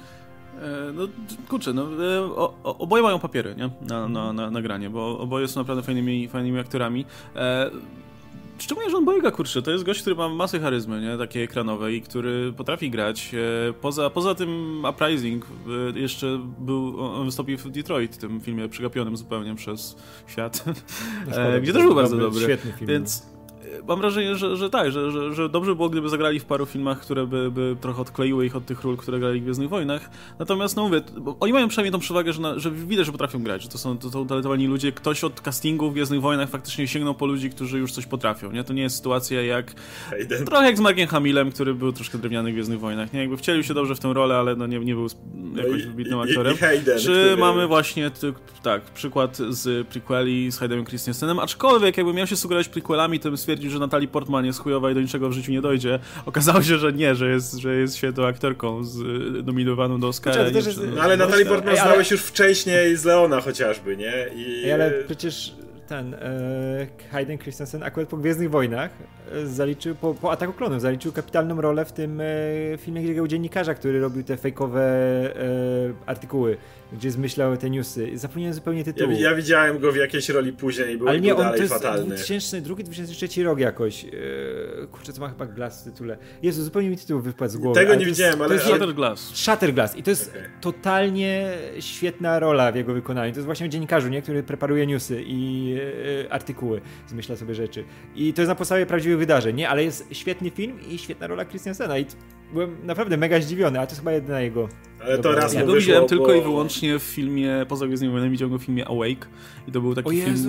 No kurczę, oboje mają papiery, nie? Na nagranie, bo oboje są naprawdę fajnymi aktorami. Szczególnie John Boyega, kurczę, to jest gość, który ma masę charyzmy, nie? Takiej ekranowej, który potrafi grać. Poza tym Uprising jeszcze on wystąpił w Detroit, tym filmie przegapionym zupełnie przez świat, gdzie też był bardzo dobry. Świetny film. Więc mam wrażenie, że tak, że dobrze było, gdyby zagrali w paru filmach, które by trochę odkleiły ich od tych ról, które grali w Gwiezdnych Wojnach. Natomiast, no mówię, oni mają przynajmniej tą przewagę, że widać, że potrafią grać, że to są utalentowani ludzie. Ktoś od castingu w Gwiezdnych Wojnach faktycznie sięgnął po ludzi, którzy już coś potrafią, nie? To nie jest sytuacja trochę jak z Markiem Hamillem, który był troszkę drewniany w Gwiezdnych Wojnach, nie? Jakby wcielił się dobrze w tę rolę, ale no nie był jakoś wybitnym aktorem. Czy mamy właśnie przykład z prequeli z Haydenem Christensenem, aczkolwiek jakby miał się sugerować prequelami, to bym stwierdził, że Natalie Portman jest chujowa i do niczego w życiu nie dojdzie. Okazało się, że nie, że jest świetną aktorką nominowaną do Oscara. Ale Natalie Portman znałeś już wcześniej z Leona chociażby, nie? Ale przecież ten Hayden Christensen akurat po Gwiezdnych Wojnach zaliczył, po Ataku Klonów zaliczył kapitalną rolę w tym filmie takiego dziennikarza, który robił te fejkowe artykuły, gdzie zmyślał te newsy. Zapomniałem zupełnie tytułu. Ja widziałem go w jakiejś roli później i był dalej fatalny. 2002-2003 rok jakoś. Kurczę, to ma chyba Glass w tytule. Jezu, zupełnie mi tytuł wypadł z głowy. Tego nie widziałem, ale... Shutter Glass. I to jest totalnie świetna rola w jego wykonaniu. To jest właśnie dziennikarzu, nie? Który preparuje newsy i artykuły, zmyśla sobie rzeczy. I to jest na podstawie prawdziwych wydarzeń, nie? Ale jest świetny film i świetna rola Christensena i byłem naprawdę mega zdziwiony, a to jest chyba jedyna jego... Ale to raz ja go widziałem tylko i wyłącznie w filmie, poza Gwiezdnymi Wojnami, widziałem go w filmie Awake i to był taki film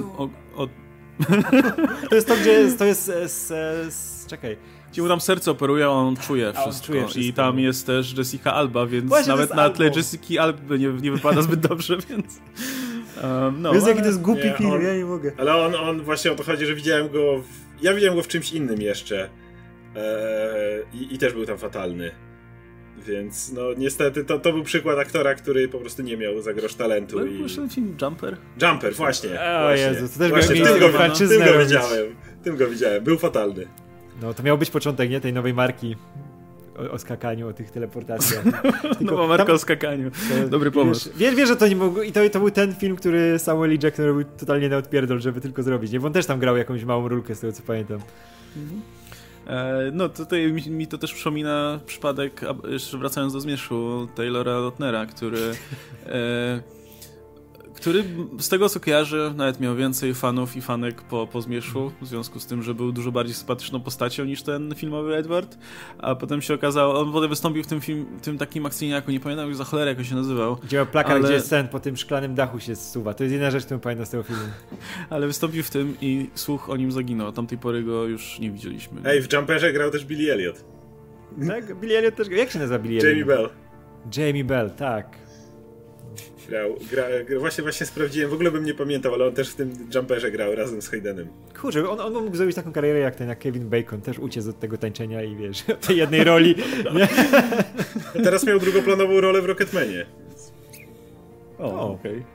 To jest to, gdzie to jest czekaj. Gdzie mu tam serce operuje, on czuje wszystko. I tam jest też Jessica Alba, więc właśnie nawet na tle Jessica Alby nie wypada zbyt dobrze, więc... Wiesz, jaki to jest głupi film, ja nie mogę. Ale on właśnie o to chodzi, że widziałem go w czymś innym jeszcze. I też był tam fatalny. Więc no niestety to był przykład aktora, który po prostu nie miał za grosz talentu. Ten film Jumper? Jumper, właśnie. O Jezu, to też właśnie tym go widziałem. Był fatalny. No to miał być początek, nie? Tej nowej marki o skakaniu, o tych teleportacjach. Nowa marka o skakaniu. Dobry pomysł. Wiesz, że to nie mogło... I to był ten film, który Samuel L. Jackson robił totalnie na odpierdol, żeby tylko zrobić, nie? Bo on też tam grał jakąś małą rulkę, z tego co pamiętam. No tutaj mi to też przypomina przypadek, jeszcze wracając do Zmierzchu, Taylora Lautnera, który z tego co kojarzę nawet miał więcej fanów i fanek po Zmierzchu, w związku z tym, że był dużo bardziej sympatyczną postacią niż ten filmowy Edward, a potem się okazało, on potem wystąpił w tym takim akcyjniaku, nie pamiętam jak za cholerę jak się nazywał. Gdzie ma plakat, gdzie sen po tym szklanym dachu się zsuwa, to jest jedna rzecz, którą pamiętam z tego filmu. Ale wystąpił w tym i słuch o nim zaginął, od tamtej pory go już nie widzieliśmy. Ej, w Jumperze grał też Billy Elliot. Tak? Billy Elliot też grał. Jak się nazywa Billy Elliot? Jamie Bell. Jamie Bell, tak. Właśnie sprawdziłem, w ogóle bym nie pamiętał, ale on też w tym Jumperze grał razem z Haydenem. Kurczę, on mógł zrobić taką karierę jak Kevin Bacon, też uciec od tego tańczenia i wiesz, tej jednej roli. A teraz miał drugoplanową rolę w Rocketmanie. Okej.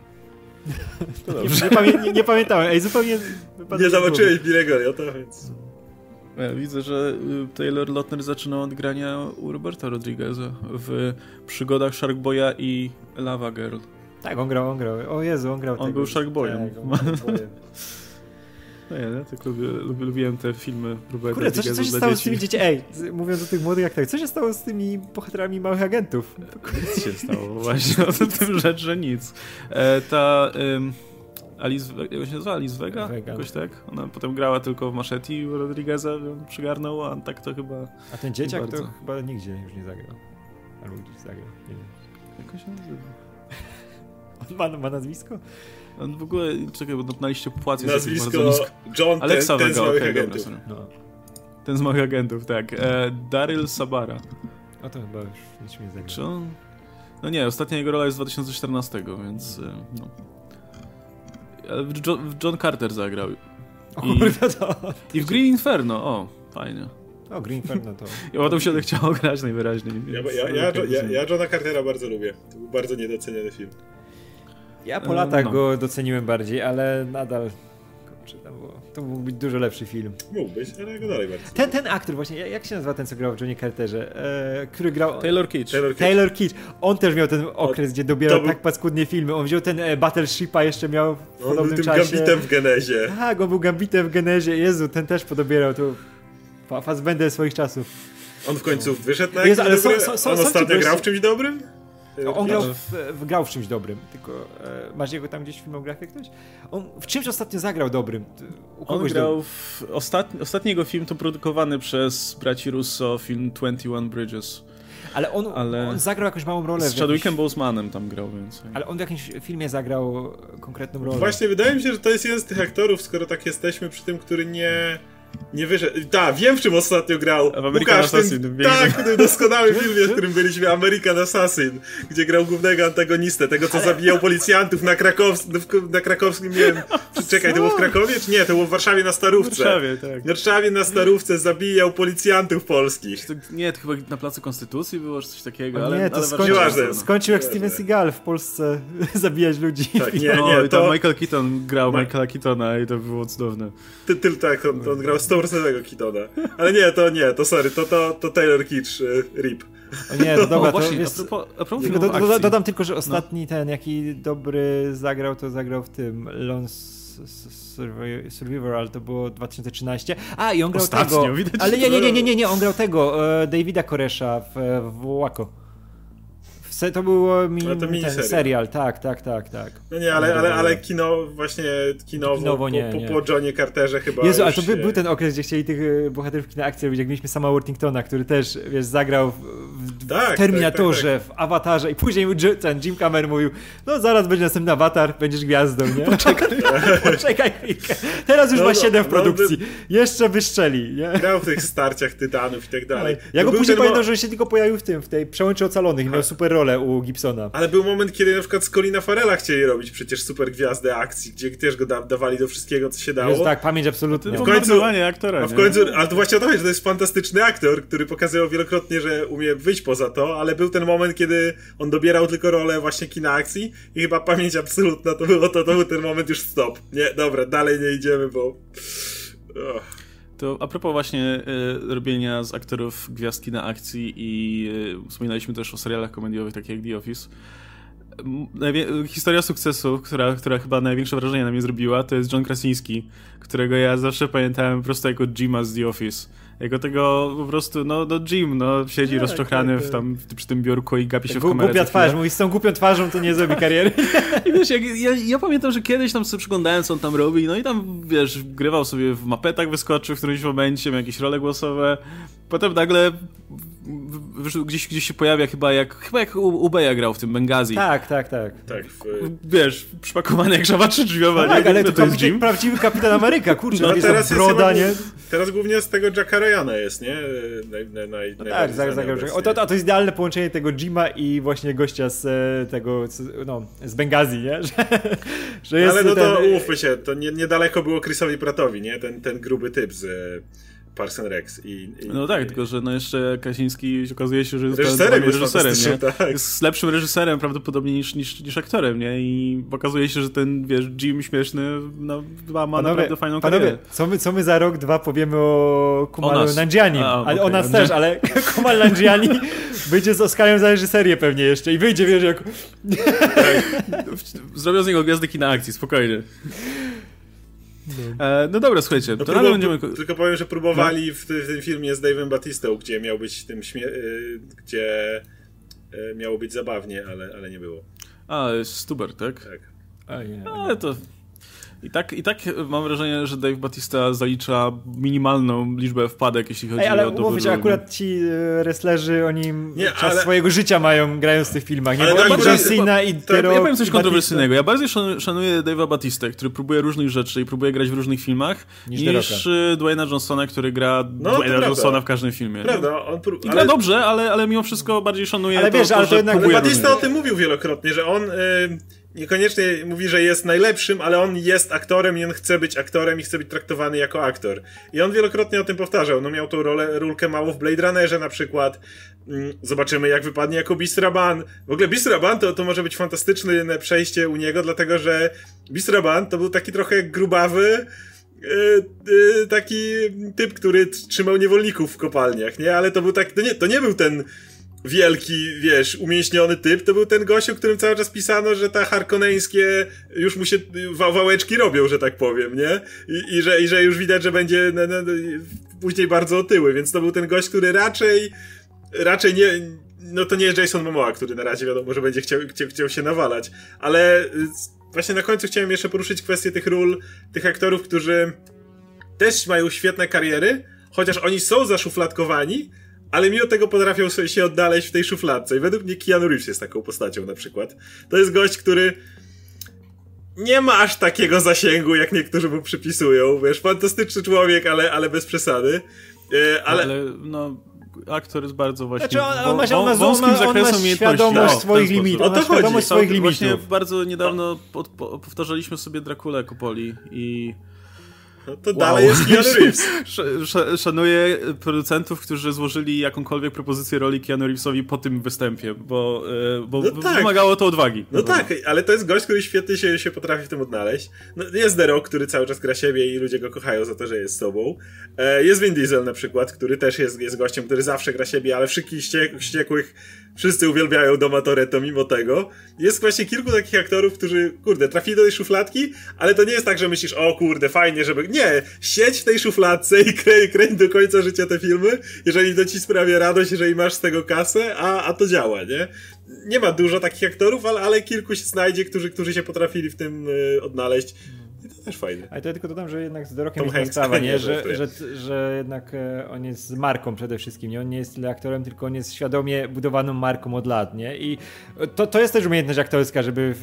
Nie pamiętałem, zupełnie... Nie zobaczyłeś Billego Elliota, więc... Ja widzę, że Taylor Lautner zaczynał od grania u Roberta Rodrigueza w przygodach Shark Boya i Lava Girl. Tak, on grał. O Jezu, on grał. On był Shark Boyem. Tak, ja tak lubiłem te filmy Roberta Rodrigueza. Rodrigueza. Co się stało z tymi dziećmi? Mówiąc o tych młodych aktach, co się stało z tymi bohaterami Małych Agentów? Nic się stało właśnie, o tym rzecz, że nic. Alice Vega? Jakoś tak? Ona potem grała tylko w Machete i Rodrigueza przygarnął, a tak to chyba... A ten dzieciak to chyba nigdzie już nie zagrał. Albo gdzieś zagrał, nie wiem. Jakoś się nazywa. On ma nazwisko? On w ogóle, czekaj, bo na liście płac jest nazwisko bardzo nisko. John, Alexa ten z Małych Agentów. Dobra, ten z Małych Agentów, tak. Daryl Sabara. O to chyba już nic mi nie zagrał. Czy on... No nie, ostatnia jego rola jest z 2014, więc no... Ale w John Carter zagrał. I w Green Inferno, fajnie. Green Inferno to... Ja potem się chciało grać najwyraźniej. Ja Johna Cartera bardzo lubię. To był bardzo niedoceniony film. Ja po latach go doceniłem bardziej, ale nadal... To mógł być dużo lepszy film. Mógł być, ale ja go dalej bardzo. Ten aktor właśnie, jak się nazywa ten, co grał w Johnie Carterze? Który grał... Taylor Kitsch. On też miał ten okres, gdzie dobierał tak paskudnie filmy. On wziął ten Battleshipa, jeszcze miał w podobnym czasie. On był tym Gambitem w Genezie. Tak, on był Gambitem w Genezie. Jezu, ten też podobierał tu Fassbender swoich czasów. On w końcu wyszedł na jakiś dobry? On ostatnio grał w czymś dobrym? On grał w czymś dobrym, tylko masz jego tam gdzieś filmografię ktoś? On w czymś ostatnio zagrał dobrym. On grał w ostatni jego film to produkowany przez braci Russo film 21 Bridges. Ale on zagrał jakąś małą rolę. Z Chadwickiem Bosemanem tam grał więcej. Ale on w jakimś filmie zagrał konkretną rolę. Właśnie wydaje mi się, że to jest jeden z tych aktorów, skoro tak jesteśmy przy tym, który nie wyszedł. Tak, wiem w czym ostatnio grał. W American Assassin. W tym doskonałym filmie, w którym byliśmy, American Assassin, gdzie grał głównego antagonistę, tego co zabijał policjantów na krakowskim, nie wiem, czekaj, to było w Krakowie? Czy nie, to było w Warszawie na Starówce. W Warszawie, tak. W Warszawie na Starówce zabijał policjantów polskich. Nie, to chyba na Placu Konstytucji było, czy coś takiego, ale skończył jak Steven Seagal w Polsce zabijać ludzi. Tak, to Michael Keaton grał Michaela Keatona i to było cudowne. Tak, on grał 100% Keatona. Ale to sorry, to Taylor Kitsch, RIP. Nie, to dobra, właśnie, a propos dodam tylko, że ostatni ten, jaki dobry zagrał, to zagrał w tym Lone Survivor, ale to było 2013. I on grał ostatnio, tego. Widać, ale nie, on grał tego, Davida Koresha w Waco. To było ten serial, tak. No nie, ale kino po Johnie Carterze chyba. Jezu, ale to był ten okres, gdzie chcieli tych bohaterów kina akcji robić, jak mieliśmy sama Worthingtona, który też, wiesz, zagrał w Terminatorze, w Awatarze i później Jim Cameron mówił, no zaraz będzie następny Awatar, będziesz gwiazdą, nie? Poczekaj chwilkę. Teraz już ma 7 w produkcji. Jeszcze wyszczeli, nie? Grał w tych starciach Tytanów i tak dalej. Ja go później pamiętam, że on się tylko pojawił w tej Przełęczy Ocalonych i miał super rolę u Gibsona. Ale był moment, kiedy na przykład z Colina Farrella chcieli robić przecież super gwiazdę akcji, gdzie też go dawali do wszystkiego, co się dało. Jest tak, pamięć absolutnie. W końcu, aktora, ale to właśnie o to chodzi, że to jest fantastyczny aktor, który pokazywał wielokrotnie, że umie wyjść poza to, ale był ten moment, kiedy on dobierał tylko rolę właśnie kina akcji i chyba pamięć absolutna to był ten moment już stop. Nie, dobra, dalej nie idziemy, bo... To a propos właśnie robienia z aktorów gwiazdki na akcji i wspominaliśmy też o serialach komediowych takich jak The Office. Historia sukcesu, która chyba największe wrażenie na mnie zrobiła, to jest John Krasinski, którego ja zawsze pamiętałem po prostu jako Jima z The Office. Jako tego po prostu, Jim, siedzi rozczochrany przy tym biurku i gapi się w kamerę. Głupia twarz, mówi, z tą głupią twarzą to nie zrobi kariery. I wiesz, ja pamiętam, że kiedyś tam sobie przyglądałem, co on tam robi, no i tam, wiesz, grywał sobie w mapetach, wyskoczył w którymś momencie, miał jakieś role głosowe. Potem nagle gdzieś się pojawia chyba jak Ubeja grał w tym Benghazi. Tak. Wiesz, przypakowany jak żaba drzwiowa. Tak, ale to jest Jim. Prawdziwy Kapitan Ameryka, kurczę. No teraz broda, nie? Teraz głównie z tego Jacka Ryana jest, nie? Tak, to jest idealne połączenie tego Jima i właśnie gościa z tego, z Benghazi, nie? Że jest ale to umówmy się, to niedaleko było Chrisowi Prattowi, nie? Ten gruby typ z Parks and Recs. No tak, tylko że jeszcze Kasiński okazuje się, że jest reżyserem, nie? Tak. Jest lepszym reżyserem prawdopodobnie niż aktorem, nie? I okazuje się, że ten, wiesz, Jim śmieszny ma naprawdę fajną karierę. Co my za rok, dwa powiemy o Kumalu Nanjiani. O nas też, ale Kumal Nanjiani wyjdzie z Oscarem za reżyserię pewnie jeszcze i wyjdzie, wiesz, jak... Zrobią z niego gwiazdy kina akcji, spokojnie. No dobra, słuchajcie, to nadal będziemy... Tylko powiem, że próbowali w tym filmie z Dave'em Batistą, gdzie miał być gdzie miało być zabawnie, ale nie było. Jest Stuber, tak? Tak. Ale to... I tak mam wrażenie, że Dave Batista zalicza minimalną liczbę wpadek, jeśli chodzi ale o to. Umówmy się, akurat ci wrestlerzy, oni czas swojego życia mają, grając w tych filmach. Nie? John Cena i ja powiem coś kontrowersyjnego. Ja bardziej szanuję Dave'a Batistę, który próbuje różnych rzeczy i próbuje grać w różnych filmach, niż Dwayna Johnsona, który gra Dwayna Johnsona w każdym filmie. Prawda. I gra dobrze, ale mimo wszystko bardziej szanuję ale Batista o tym mówił wielokrotnie, że on... niekoniecznie mówi, że jest najlepszym, ale on jest aktorem i on chce być aktorem i chce być traktowany jako aktor. I on wielokrotnie o tym powtarzał. No miał tą rulkę mało w Blade Runnerze na przykład. Zobaczymy, jak wypadnie jako Beast Raban. W ogóle Beast Raban to może być fantastyczne przejście u niego, dlatego że Beast Raban to był taki trochę grubawy taki typ, który trzymał niewolników w kopalniach, nie? Ale to był tak, to nie był ten wielki, wiesz, umięśniony typ, to był ten gość, o którym cały czas pisano, że te harkoneńskie już mu się wałeczki robią, że tak powiem, nie? I że już widać, że będzie później bardzo otyły, więc to był ten gość, który raczej nie, no to nie jest Jason Momoa, który na razie wiadomo, że będzie chciał się nawalać, ale właśnie na końcu chciałem jeszcze poruszyć kwestię tych ról, tych aktorów, którzy też mają świetne kariery, chociaż oni są zaszufladkowani, ale mimo tego potrafią się odnaleźć w tej szufladce. I według mnie Keanu Reeves jest taką postacią na przykład. To jest gość, który nie ma aż takiego zasięgu, jak niektórzy mu przypisują. Wiesz, fantastyczny człowiek, ale bez przesady. Ale aktor jest bardzo właśnie wąskim zakresem umiejętności. Świadomość swoich limitów. O to chodzi. Właśnie bardzo niedawno powtarzaliśmy sobie Draculę Coppoli i... No to dalej jest Keanu Reeves. Szanuję producentów, którzy złożyli jakąkolwiek propozycję roli Keanu Reevesowi po tym występie, bo wymagało to odwagi. No tak, ale to jest gość, który świetnie się potrafi w tym odnaleźć. No, jest The Rock, który cały czas gra siebie i ludzie go kochają za to, że jest sobą. Jest Vin Diesel na przykład, który też jest gościem, który zawsze gra siebie, ale wszystkich wściekłych wszyscy uwielbiają Doma Toretto mimo tego. Jest właśnie kilku takich aktorów, którzy, trafili do tej szufladki, ale to nie jest tak, że myślisz, o kurde, fajnie, żeby... Nie, siedź w tej szufladce i kręć do końca życia te filmy, jeżeli to ci sprawia radość, jeżeli masz z tego kasę, a to działa, nie? Nie ma dużo takich aktorów, ale kilku się znajdzie, którzy się potrafili w tym odnaleźć. I to też fajne. Ale to ja tylko dodam, że jednak z The Rockiem jest ta sprawa, nie? Że jednak on jest z marką przede wszystkim, nie? On nie jest tyle aktorem, tylko on jest świadomie budowaną marką od lat, nie? I to jest też umiejętność aktorska, żeby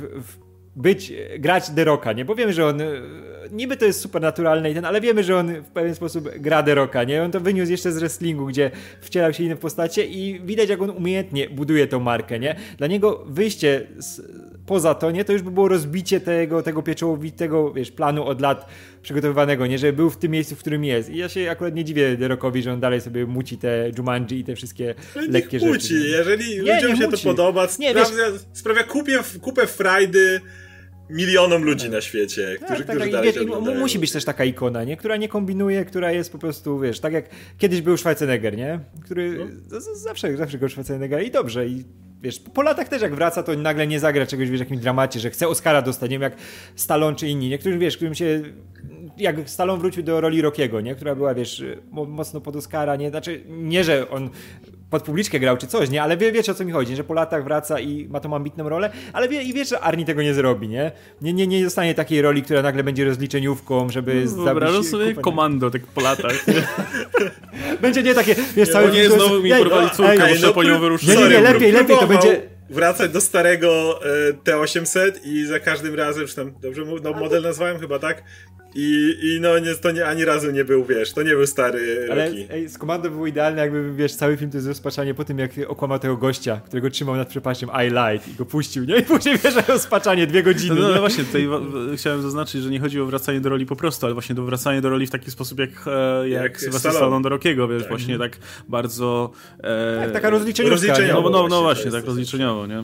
grać The Rocka, nie? Bo wiemy, że on niby to jest supernaturalny ale wiemy, że on w pewien sposób gra The Rocka, nie? On to wyniósł jeszcze z wrestlingu, gdzie wcielał się inne postacie i widać, jak on umiejętnie buduje tą markę, nie? Dla niego wyjście poza to, nie? To już by było rozbicie tego pieczołowitego, wiesz, planu od lat przygotowywanego, nie? Żeby był w tym miejscu, w którym jest. I ja się akurat nie dziwię The Rockowi, że on dalej sobie muci te Jumanji i te wszystkie lekkie rzeczy. Muci. Jeżeli ludziom się to podoba, sprawia kupę frajdy milionom ludzi na świecie, którzy dalej się oglądają. Musi być też taka ikona, nie? Która nie kombinuje, która jest po prostu, wiesz, tak jak kiedyś był Schwarzenegger, nie? Który zawsze go Schwarzenegger i dobrze. I wiesz, po latach też jak wraca, to nagle nie zagra czegoś, wiesz, w jakimś dramacie, że chce Oscara dostać, nie wiem, jak Stallone czy inni. Niektórzy, wiesz, którym się jak Stallone wrócił do roli Rockiego, nie? Która była, wiesz, mocno pod Oscara, nie? Znaczy, nie, że on pod publiczkę grał czy coś, nie? Ale wiecie, o co mi chodzi, że po latach wraca i ma tą ambitną rolę, ale wiesz, że Arnie tego nie zrobi, nie? Nie dostanie takiej roli, która nagle będzie rozliczeniówką, żeby zabić... Wyobrażam sobie Komando tak po latach. Będzie nie takie, wiesz, cały... Nie, znowu mi porwali córkę, muszę po nią wyruszyć. Nie, lepiej to będzie... Wracać do starego T800 i za każdym razem, już tam dobrze model nazwałem chyba, tak? I no to ani razu nie był, wiesz, to nie był stary Rocky. Ale z Komando był idealny, jakby, wiesz, cały film to jest rozpaczanie po tym, jak okłamał tego gościa, którego trzymał nad przepaścią I lied i go puścił, nie? I później, wiesz, rozpaczanie 2 godziny. No właśnie, tutaj chciałem zaznaczyć, że nie chodzi o wracanie do roli po prostu, ale właśnie do wracania do roli w taki sposób, jak Sylvester Stallone do Rockiego, wiesz, tak. Właśnie tak bardzo... tak, taka rozliczeniowa. No właśnie, tak rozliczeniowo, nie?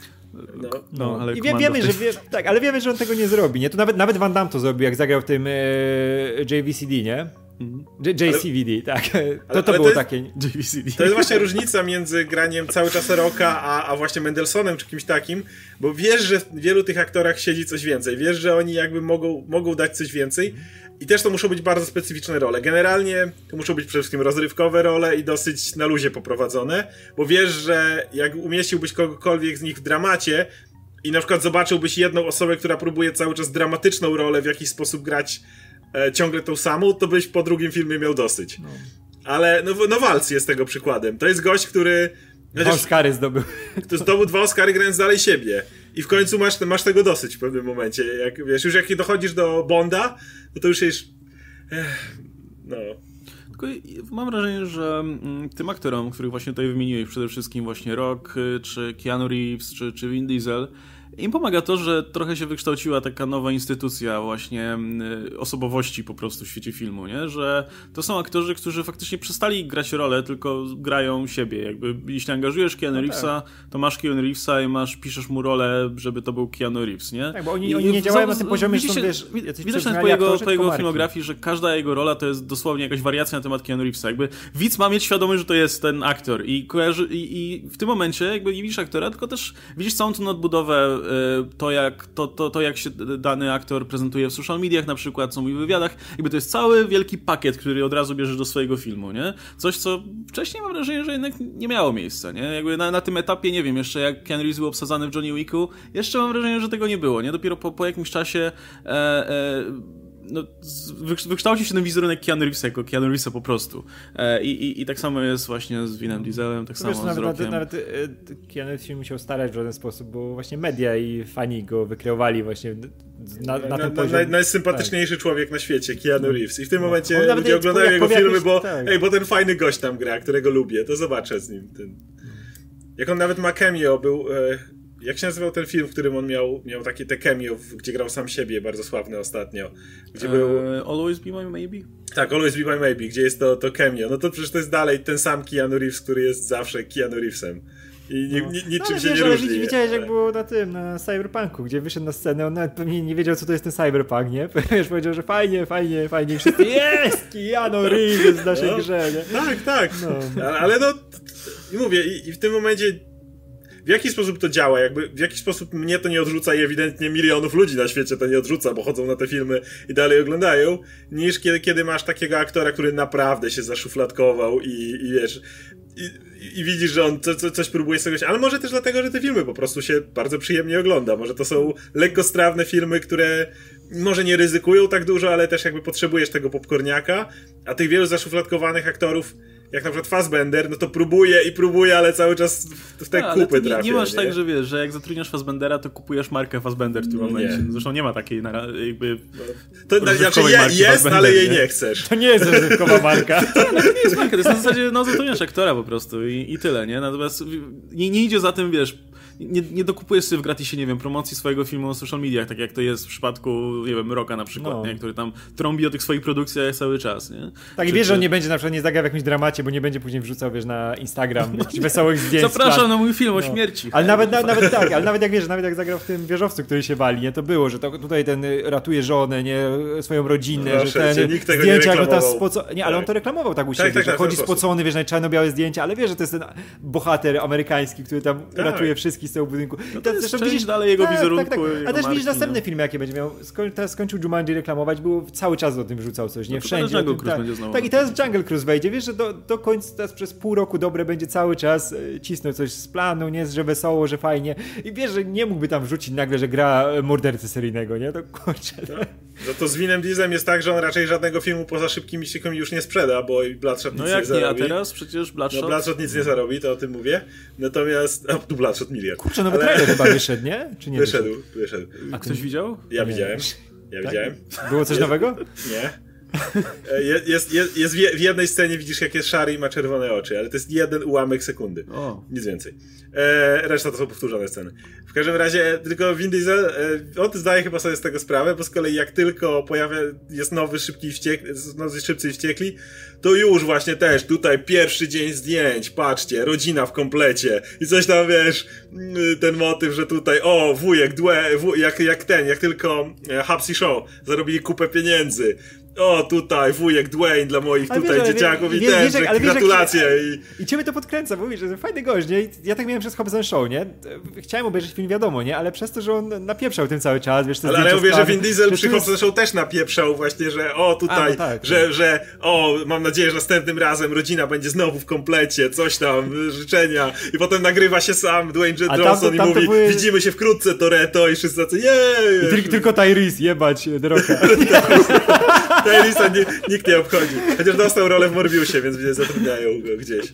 No, ale i wiemy, że on tego nie zrobi, nie? To nawet Van Damme to zrobił, jak zagrał w tym JVCD, nie? JCVD, tak. To było takie... JVCD. To jest właśnie różnica między graniem cały czas Rocka, a właśnie Mendelsohnem czy kimś takim, bo wiesz, że w wielu tych aktorach siedzi coś więcej. Wiesz, że oni jakby mogą dać coś więcej. I też to muszą być bardzo specyficzne role. Generalnie to muszą być przede wszystkim rozrywkowe role i dosyć na luzie poprowadzone, bo wiesz, że jak umieściłbyś kogokolwiek z nich w dramacie i na przykład zobaczyłbyś jedną osobę, która próbuje cały czas dramatyczną rolę w jakiś sposób grać ciągle tą samą, to byś po drugim filmie miał dosyć. No. Ale no Waltz jest tego przykładem. To jest gość, który... 2 Oscary zdobył. To zdobył 2 Oscary grając dalej siebie. I w końcu masz tego dosyć w pewnym momencie. Jak, wiesz, już jak dochodzisz do Bonda, to już jest... no... Tylko mam wrażenie, że tym aktorom, których właśnie tutaj wymieniłeś, przede wszystkim właśnie Rock, czy Keanu Reeves, czy Vin Diesel, im pomaga to, że trochę się wykształciła taka nowa instytucja właśnie osobowości po prostu w świecie filmu, nie? Że to są aktorzy, którzy faktycznie przestali grać rolę, tylko grają siebie. Jakby jeśli angażujesz Keanu Reevesa, to masz Keanu Reevesa i piszesz mu rolę, żeby to był Keanu Reeves, nie? Tak, bo oni nie działają na tym poziomie, że są, wiesz, widać po jego filmografii, że każda jego rola to jest dosłownie jakaś wariacja na temat Keanu Reevesa. Jakby widz ma mieć świadomość, że to jest ten aktor i w tym momencie jakby nie widzisz aktora, tylko też widzisz całą tą nadbudowę, to jak się dany aktor prezentuje w social mediach na przykład, co mówi w wywiadach, jakby to jest cały wielki pakiet, który od razu bierzesz do swojego filmu, nie? Coś, co wcześniej mam wrażenie, że jednak nie miało miejsca, nie? Jakby na tym etapie, nie wiem, jeszcze jak Keanu Reeves był obsadzany w Johnny Wicku, jeszcze mam wrażenie, że tego nie było, nie? Dopiero po jakimś czasie wykształcił się ten wizerunek Keanu Reevesa jako Keanu Reevesa po prostu. I tak samo jest właśnie z Vinem Dieselem, tak samo z Rockiem. Nawet Keanu Reeves się musiał starać w żaden sposób, bo właśnie media i fani go wykreowali właśnie na ten poziom. Najsympatyczniejszy człowiek na świecie, Keanu Reeves. I w tym momencie ludzie oglądają jego filmy, bo ten fajny gość tam gra, którego lubię, to zobaczę z nim. Jak on nawet ma cameo, był... Jak się nazywał ten film, w którym on miał takie te cameo, gdzie grał sam siebie, bardzo sławny ostatnio. Gdzie był... Always Be My Maybe? Tak, Always Be My Maybe, gdzie jest to cameo. No to przecież to jest dalej ten sam Keanu Reeves, który jest zawsze Keanu Reevesem. I niczym się nie różni. Widziałeś, jak było na Cyberpunku, gdzie wyszedł na scenę, on nawet pewnie nie wiedział, co to jest ten Cyberpunk, nie? Wiesz, powiedział, że fajnie, i wszyscy, jest Keanu Reeves w naszej grze, nie? Tak. No. Ale mówię, i w tym momencie w jaki sposób to działa, jakby w jaki sposób mnie to nie odrzuca i ewidentnie milionów ludzi na świecie to nie odrzuca, bo chodzą na te filmy i dalej oglądają, niż kiedy masz takiego aktora, który naprawdę się zaszufladkował i wiesz, i widzisz, że on coś próbuje z czegoś, ale może też dlatego, że te filmy po prostu się bardzo przyjemnie ogląda, może to są lekkostrawne filmy, które może nie ryzykują tak dużo, ale też jakby potrzebujesz tego popcorniaka, a tych wielu zaszufladkowanych aktorów jak na przykład Fassbender, no to próbuje, ale cały czas w te kupy trafia. Nie masz tak, że wiesz, że jak zatrudniasz Fassbendera, to kupujesz markę Fassbender w tym momencie. Zresztą nie ma takiej jakby... Znaczy jest, ale jej nie chcesz. To nie jest rozrywkowa marka. To nie jest marka, to jest na zasadzie, zatrudniasz aktora po prostu i tyle, nie? Natomiast nie idzie za tym, wiesz... Nie dokupujesz sobie w gratisie, nie wiem, promocji swojego filmu na social mediach, tak jak to jest w przypadku, nie wiem, Rocka na przykład, nie? Który tam trąbi o tych swoich produkcjach cały czas, nie? Tak, i wiesz, że on nie będzie na przykład nie zagra w jakimś dramacie bo nie będzie później wrzucał, wiesz, na Instagram jakichś wesołych zdjęć. Zapraszam na mój film o śmierci. Ale nawet tak, ale nawet jak wiesz, nawet jak zagrał w tym wieżowcu, który się wali, nie, to było, że to, tutaj ten ratuje żonę, nie, swoją rodzinę, proszę, że ten nikt tego zdjęcia, nie reklamował. Nie, ale on to reklamował tak u siebie, że chodzi spocony, wiesz, na czarno-białe zdjęcia, ale wiesz, że to jest ten bohater amerykański, który tam ratuje wszystkich z tego budynku. No to jest część dalej jego wizerunku. A też widzisz następne filmy, jakie będzie miał. Teraz skończył Jumanji reklamować, było cały czas o tym wrzucał coś, nie? Wszędzie. Jungle Cruise będzie znowu. Tak, i teraz Jungle Cruise wejdzie, wiesz, że do końca, teraz przez pół roku dobre będzie cały czas cisnął coś z planu, nie? Że wesoło, że fajnie. I wiesz, że nie mógłby tam wrzucić nagle, że gra mordercę seryjnego, nie? To kurczę. No to z Vinem Dieslem jest tak, że on raczej żadnego filmu poza Szybkimi ściekami już nie sprzeda, bo Bloodshot nic nie zarobi. No jak nie, a teraz przecież Bloodshot... No Bloodshot nic nie zarobi, to o tym mówię. Natomiast... tu Bloodshot miliard. Kurczę, nowy trailer chyba wyszedł, nie? Czy nie wyszedł? A ktoś widział? Ja widziałem. Widziałem. Było coś nowego? Nie. Jest w jednej scenie widzisz, jak jest szary i ma czerwone oczy, ale to jest jeden ułamek sekundy. Nic więcej. Reszta to są powtórzone sceny. W każdym razie tylko Vin Diesel, on zdaje chyba sobie z tego sprawę, bo z kolei jak tylko jest nowy Szybcy i Wściekli, to już właśnie też tutaj pierwszy dzień zdjęć, patrzcie, rodzina w komplecie i coś tam, wiesz, ten motyw, że tutaj wujek, jak tylko Hubsy Show zarobili kupę pieniędzy. Tutaj wujek Dwayne dla moich dzieciaków i gratulacje. I ciebie to podkręca, bo mówisz, że fajny gość, nie? Ja tak miałem przez Hobbs & Show, nie? Chciałem obejrzeć film, wiadomo, nie? Ale przez to, że on napieprzał tym cały czas, wiesz, ale ja mówię, że Vin Diesel przy Hobbs & Show też napieprzał właśnie, że tutaj, że mam nadzieję, że następnym razem rodzina będzie znowu w komplecie, coś tam, życzenia i potem nagrywa się sam Dwayne Johnson i mówi, widzimy się wkrótce, Toretto i wszyscy tacy, jej! Tylko Tyrese, jebać The Rocka. Tyresa nikt nie obchodzi. Chociaż dostał rolę w Morbiusie, więc mnie zatrudniają go gdzieś.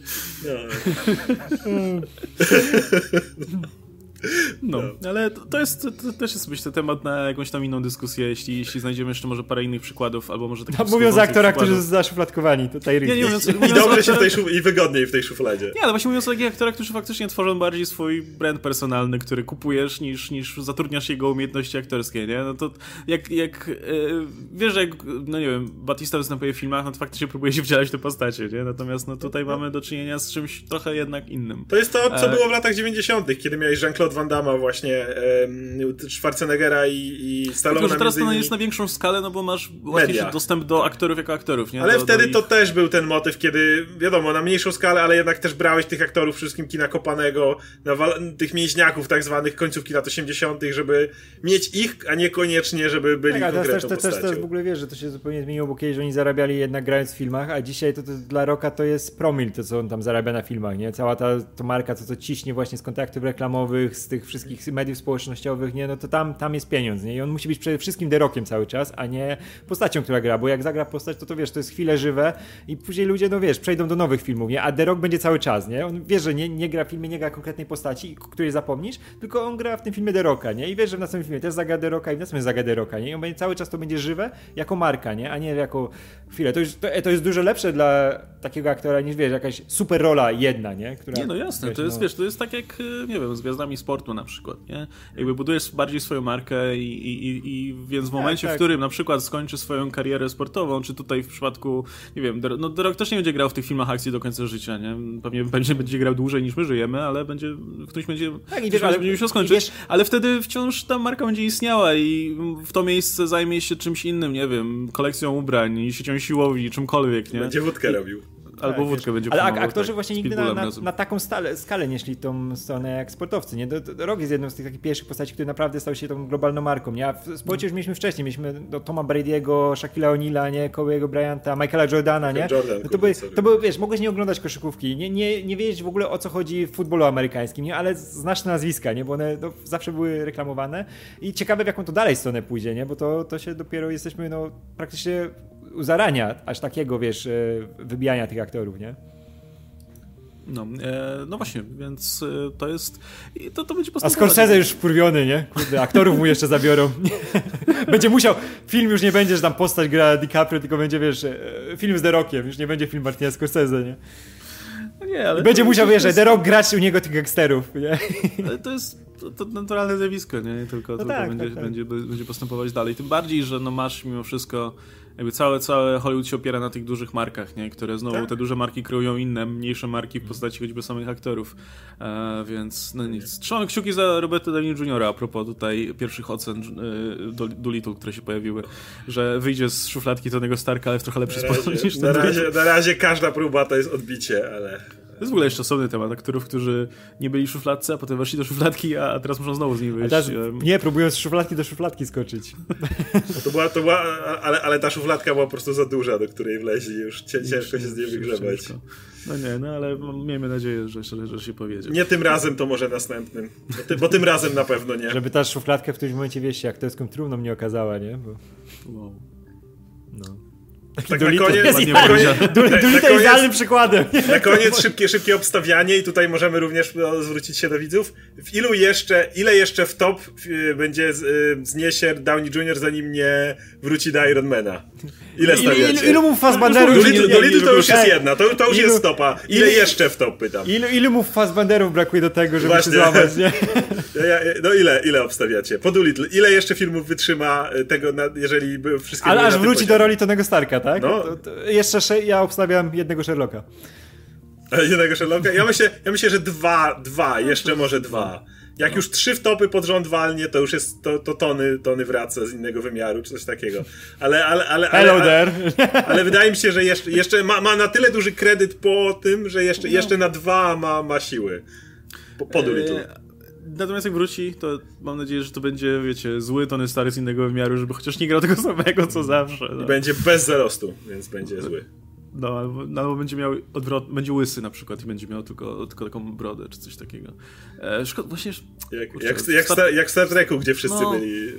No, ale to też jest myślę temat na jakąś tam inną dyskusję, jeśli znajdziemy jeszcze może parę innych przykładów, albo może takich mówiąc o aktorach, którzy są zaszufladkowani, to Tyrese. I dobrze się i wygodniej w tej szufladzie. Nie, ale właśnie mówiąc o takich aktorach, którzy faktycznie tworzą bardziej swój brand personalny, który kupujesz, niż zatrudniasz jego umiejętności aktorskie, nie? No to wiesz, że no nie wiem, Batista występuje w filmach, no to faktycznie próbuje się wcielać w te postacie, nie? Natomiast no tutaj mamy do czynienia z czymś trochę jednak innym. To jest to, co było w latach 90., kiedy miałeś Jean-Claude Van Damme właśnie, Schwarzeneggera i Stallona. Tylko, że teraz to jest na większą skalę, no bo masz łatwiejszy dostęp do aktorów jako aktorów, nie? Ale wtedy to też był ten motyw, kiedy, wiadomo, na mniejszą skalę, ale jednak też brałeś tych aktorów wszystkim kina kopanego, tych mięśniaków tak zwanych końcówki lat 80., żeby mieć ich, a niekoniecznie, żeby byli konkretną postacią. Też w ogóle wiesz, że to się zupełnie zmieniło, bo kiedyś oni zarabiali jednak grając w filmach, a dzisiaj to dla Rocka to jest promil, to co on tam zarabia na filmach, nie? Cała ta marka, co ciśnie właśnie z kontaktów reklamowych, z tych wszystkich mediów społecznościowych, nie? No to tam jest pieniądz, nie? I on musi być przede wszystkim The Rockiem cały czas, a nie postacią, która gra, bo jak zagra postać, to wiesz, to jest chwile żywe i później ludzie, no wiesz, przejdą do nowych filmów, nie? A The Rock będzie cały czas, nie? On wie, że nie gra w filmie, nie gra konkretnej postaci, której zapomnisz, tylko on gra w tym filmie The Rocka, nie? I wiesz, że w następnym filmie też zagra The Rocka i w następnym zagra The Rocka, nie? I on będzie cały czas to będzie żywe jako marka, nie? A nie jako chwilę. To jest dużo lepsze dla takiego aktora niż, wiesz, jakaś super rola jedna, nie? Która, nie, no jasne, to jest, wiesz, to jest tak jak, nie wiem, z gwiazdami sportu na przykład, nie? Jakby budujesz bardziej swoją markę i więc w momencie, w którym na przykład skończy swoją karierę sportową, czy tutaj w przypadku, nie wiem, The Rock też nie będzie grał w tych filmach akcji do końca życia, nie? Pewnie będzie grał dłużej niż my żyjemy, ale ktoś będzie musiał skończyć, ale wtedy wciąż ta marka będzie istniała i w to miejsce zajmie się czymś innym, nie wiem, kolekcją ubrań, siecią siłowni, czymkolwiek, nie? Będzie wódkę robił. Albo wódkę będzie ale aktorzy właśnie nigdy na taką skalę nie szli tą stronę jak sportowcy, nie? Rock jest jedną z tych takich pierwszych postaci, który naprawdę stał się tą globalną marką, nie? A w sporcie już mieliśmy wcześniej, Toma Brady'ego, Shaquilla O'Neala, nie? Kobe'ego Bryanta, Michaela Jordana, nie? To były, wiesz, mogłeś nie oglądać koszykówki, nie wiedzieć w ogóle o co chodzi w futbolu amerykańskim, nie? Ale znasz te nazwiska, nie? Bo one zawsze były reklamowane i ciekawe w jaką to dalej stronę pójdzie, nie? Bo to się dopiero jesteśmy, praktycznie u zarania aż takiego, wiesz, wybijania tych aktorów, nie? No właśnie, więc to jest... To będzie postępować. A Scorsese już wkurwiony, nie? Kurde, aktorów mu jeszcze zabiorą. Będzie musiał... Film już nie będzie, że tam postać gra DiCaprio, tylko będzie, wiesz, film z The Rockiem, już nie będzie film Martina Scorsese, nie? No nie, ale... Będzie musiał, wiesz, The Rock grać u niego tych gangsterów, nie? Ale to jest... To naturalne zjawisko, nie? Tylko będzie postępować dalej. Tym bardziej, że masz mimo wszystko jakby całe Hollywood się opiera na tych dużych markach, nie? Które znowu te duże marki kreują inne, mniejsze marki w postaci choćby samych aktorów. Więc no nic. Trzymam kciuki za Roberta Downey Jr. a propos tutaj pierwszych ocen Dolittle, które się pojawiły, że wyjdzie z szufladki Tonego Starka, ale w trochę lepszy sposób niż ten na razie każda próba to jest odbicie, ale... To jest w ogóle jeszcze osobny temat aktorów, którzy nie byli w szufladce, a potem weszli do szufladki, a teraz muszą znowu z niej wyjść. Nie, próbują z szufladki do szufladki skoczyć. Ale ta szufladka była po prostu za duża, do której wleźli, już ciężko się z niej wygrzebać. No nie, no ale miejmy nadzieję, że się powiedzie. Nie tym razem, to może następnym. Bo tym razem na pewno nie. Żeby ta szufladka w którymś momencie, wiesz, aktorską trumną nie okazała, nie? Bo... Wow. No. Tak na koniec Dolittle jest idealnym przykładem. Na koniec szybkie obstawianie i tutaj możemy również zwrócić się do widzów. Ile jeszcze w top będzie zniesie Downey Jr. zanim nie wróci do Ironmana? Ile stawiacie? Ilu mu Fassbanderów... Dolittle to już jest jedna, to już jest stopa. Ile jeszcze w top, pytam? Ilu mu Fassbanderów brakuje do tego, żeby się złamać, nie? No ile obstawiacie? Po Dolittle. Ile jeszcze filmów wytrzyma tego, jeżeli by wszystkie... Ale aż wróci do roli Tonego Starka, tak? No. To jeszcze ja obstawiam jednego Sherlocka. Jednego Sherlocka? Ja myślę, że dwa, jeszcze może dwa. Jak już 3 wtopy pod rząd walnie, to już jest to tony wraca z innego wymiaru, czy coś takiego. Ale wydaje mi się, że jeszcze ma na tyle duży kredyt po tym, że jeszcze na 2 ma siły. Po Dolittle. Natomiast jak wróci, to mam nadzieję, że to będzie, wiecie, zły Tony Stark z innego wymiaru, żeby chociaż nie grał tego samego, co zawsze. No. I będzie bez zarostu, więc będzie zły. No, albo będzie miał będzie łysy na przykład i będzie miał tylko taką brodę, czy coś takiego. Szkoda, właśnie... Jak w Star Treku, gdzie wszyscy byli...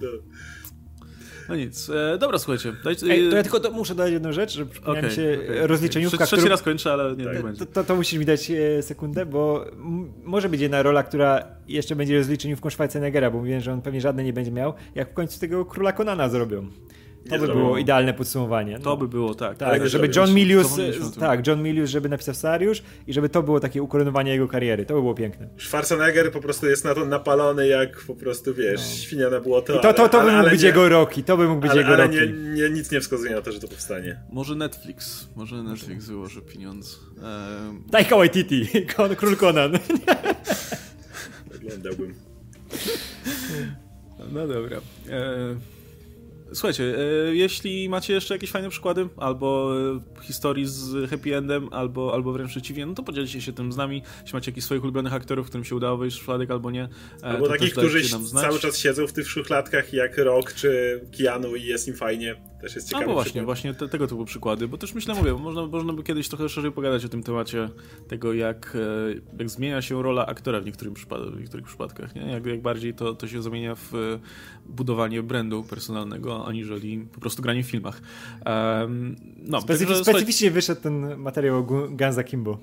No nic. Dobra, słuchajcie. To ja tylko muszę dodać jedną rzecz, że przypomniała mi się rozliczeniówka. Trzeci raz kończę, ale nie będzie. To musisz mi dać sekundę, bo może być jedna rola, która jeszcze będzie rozliczeniówką Schwarzeneggera, bo mówiłem, że on pewnie żadnej nie będzie miał, jak w końcu tego Króla Conana zrobią. To by było idealne podsumowanie. To by było, tak. Tak, żeby John Milius, żeby napisał scenariusz i żeby to było takie ukoronowanie jego kariery. To by było piękne. Schwarzenegger po prostu jest na to napalony jak po prostu, wiesz, świnia na błoto. I to by mógł być jego Rocky. To by mógł być jego Rocky. Ale nic nie wskazuje na to, że to powstanie. Może Netflix wyłoży pieniądze. Taika Waititi, Król Conan. Oglądałbym. No dobra. Słuchajcie, jeśli macie jeszcze jakieś fajne przykłady, albo historii z happy endem, albo wręcz przeciwnie, no to podzielcie się tym z nami. Jeśli macie jakichś swoich ulubionych aktorów, którym się udało wyjść z szufladek, albo nie. Albo takich, którzy cały czas siedzą w tych szufladkach, jak Rock czy Keanu i jest im fajnie. Też jest ciekawy przykład. Właśnie tego typu przykłady, bo też myślę, mówię, można by kiedyś trochę szerzej pogadać o tym temacie tego, jak zmienia się rola aktora w niektórych przypadkach, nie? Jak bardziej to się zamienia w budowanie brandu personalnego, aniżeli po prostu granie w filmach. Specyficznie wyszedł ten materiał o Guns Akimbo.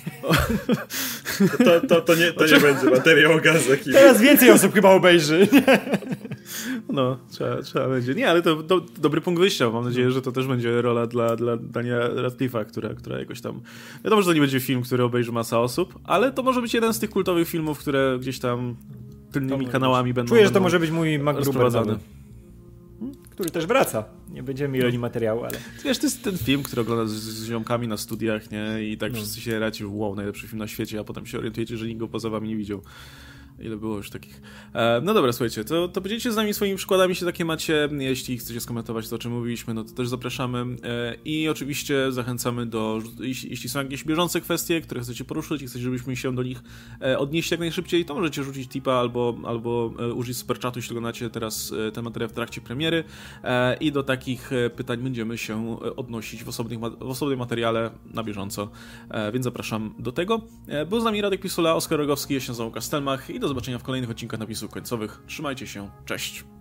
To nie będzie materiał o Guns Akimbo. Teraz więcej osób chyba obejrzy. No, trzeba będzie. Nie, ale to dobry punkt wyjścia. Mam nadzieję, że to też będzie rola dla Daniela Radcliffe'a, która jakoś tam... Wiadomo, że to nie będzie film, który obejrzy masa osób, ale to może być jeden z tych kultowych filmów, które gdzieś tam tylnymi kanałami będą... Czuję, że to może być mój MacGruber, który też wraca. Nie będziemy mieli materiału, ale... Wiesz, to jest ten film, który oglądasz z ziomkami na studiach, nie? I tak wszyscy się raci, wow, najlepszy film na świecie, a potem się orientujecie, że nikt go poza wami nie widział. Ile było już takich. No dobra, słuchajcie, to podzielcie z nami swoimi przykładami, jeśli takie macie. Jeśli chcecie skomentować to, o czym mówiliśmy, no to też zapraszamy. I oczywiście zachęcamy jeśli są jakieś bieżące kwestie, które chcecie poruszyć i chcecie, żebyśmy się do nich odnieśli jak najszybciej, to możecie rzucić tipa albo użyć superchatu, jeśli oglądacie teraz ten materiał w trakcie premiery. I do takich pytań będziemy się odnosić w osobnym materiale na bieżąco. Więc zapraszam do tego. Był z nami Radek Pisula, Oskar Rogowski, ja się nazywam Kastelmach i do zobaczenia w kolejnych odcinkach napisów końcowych. Trzymajcie się, cześć!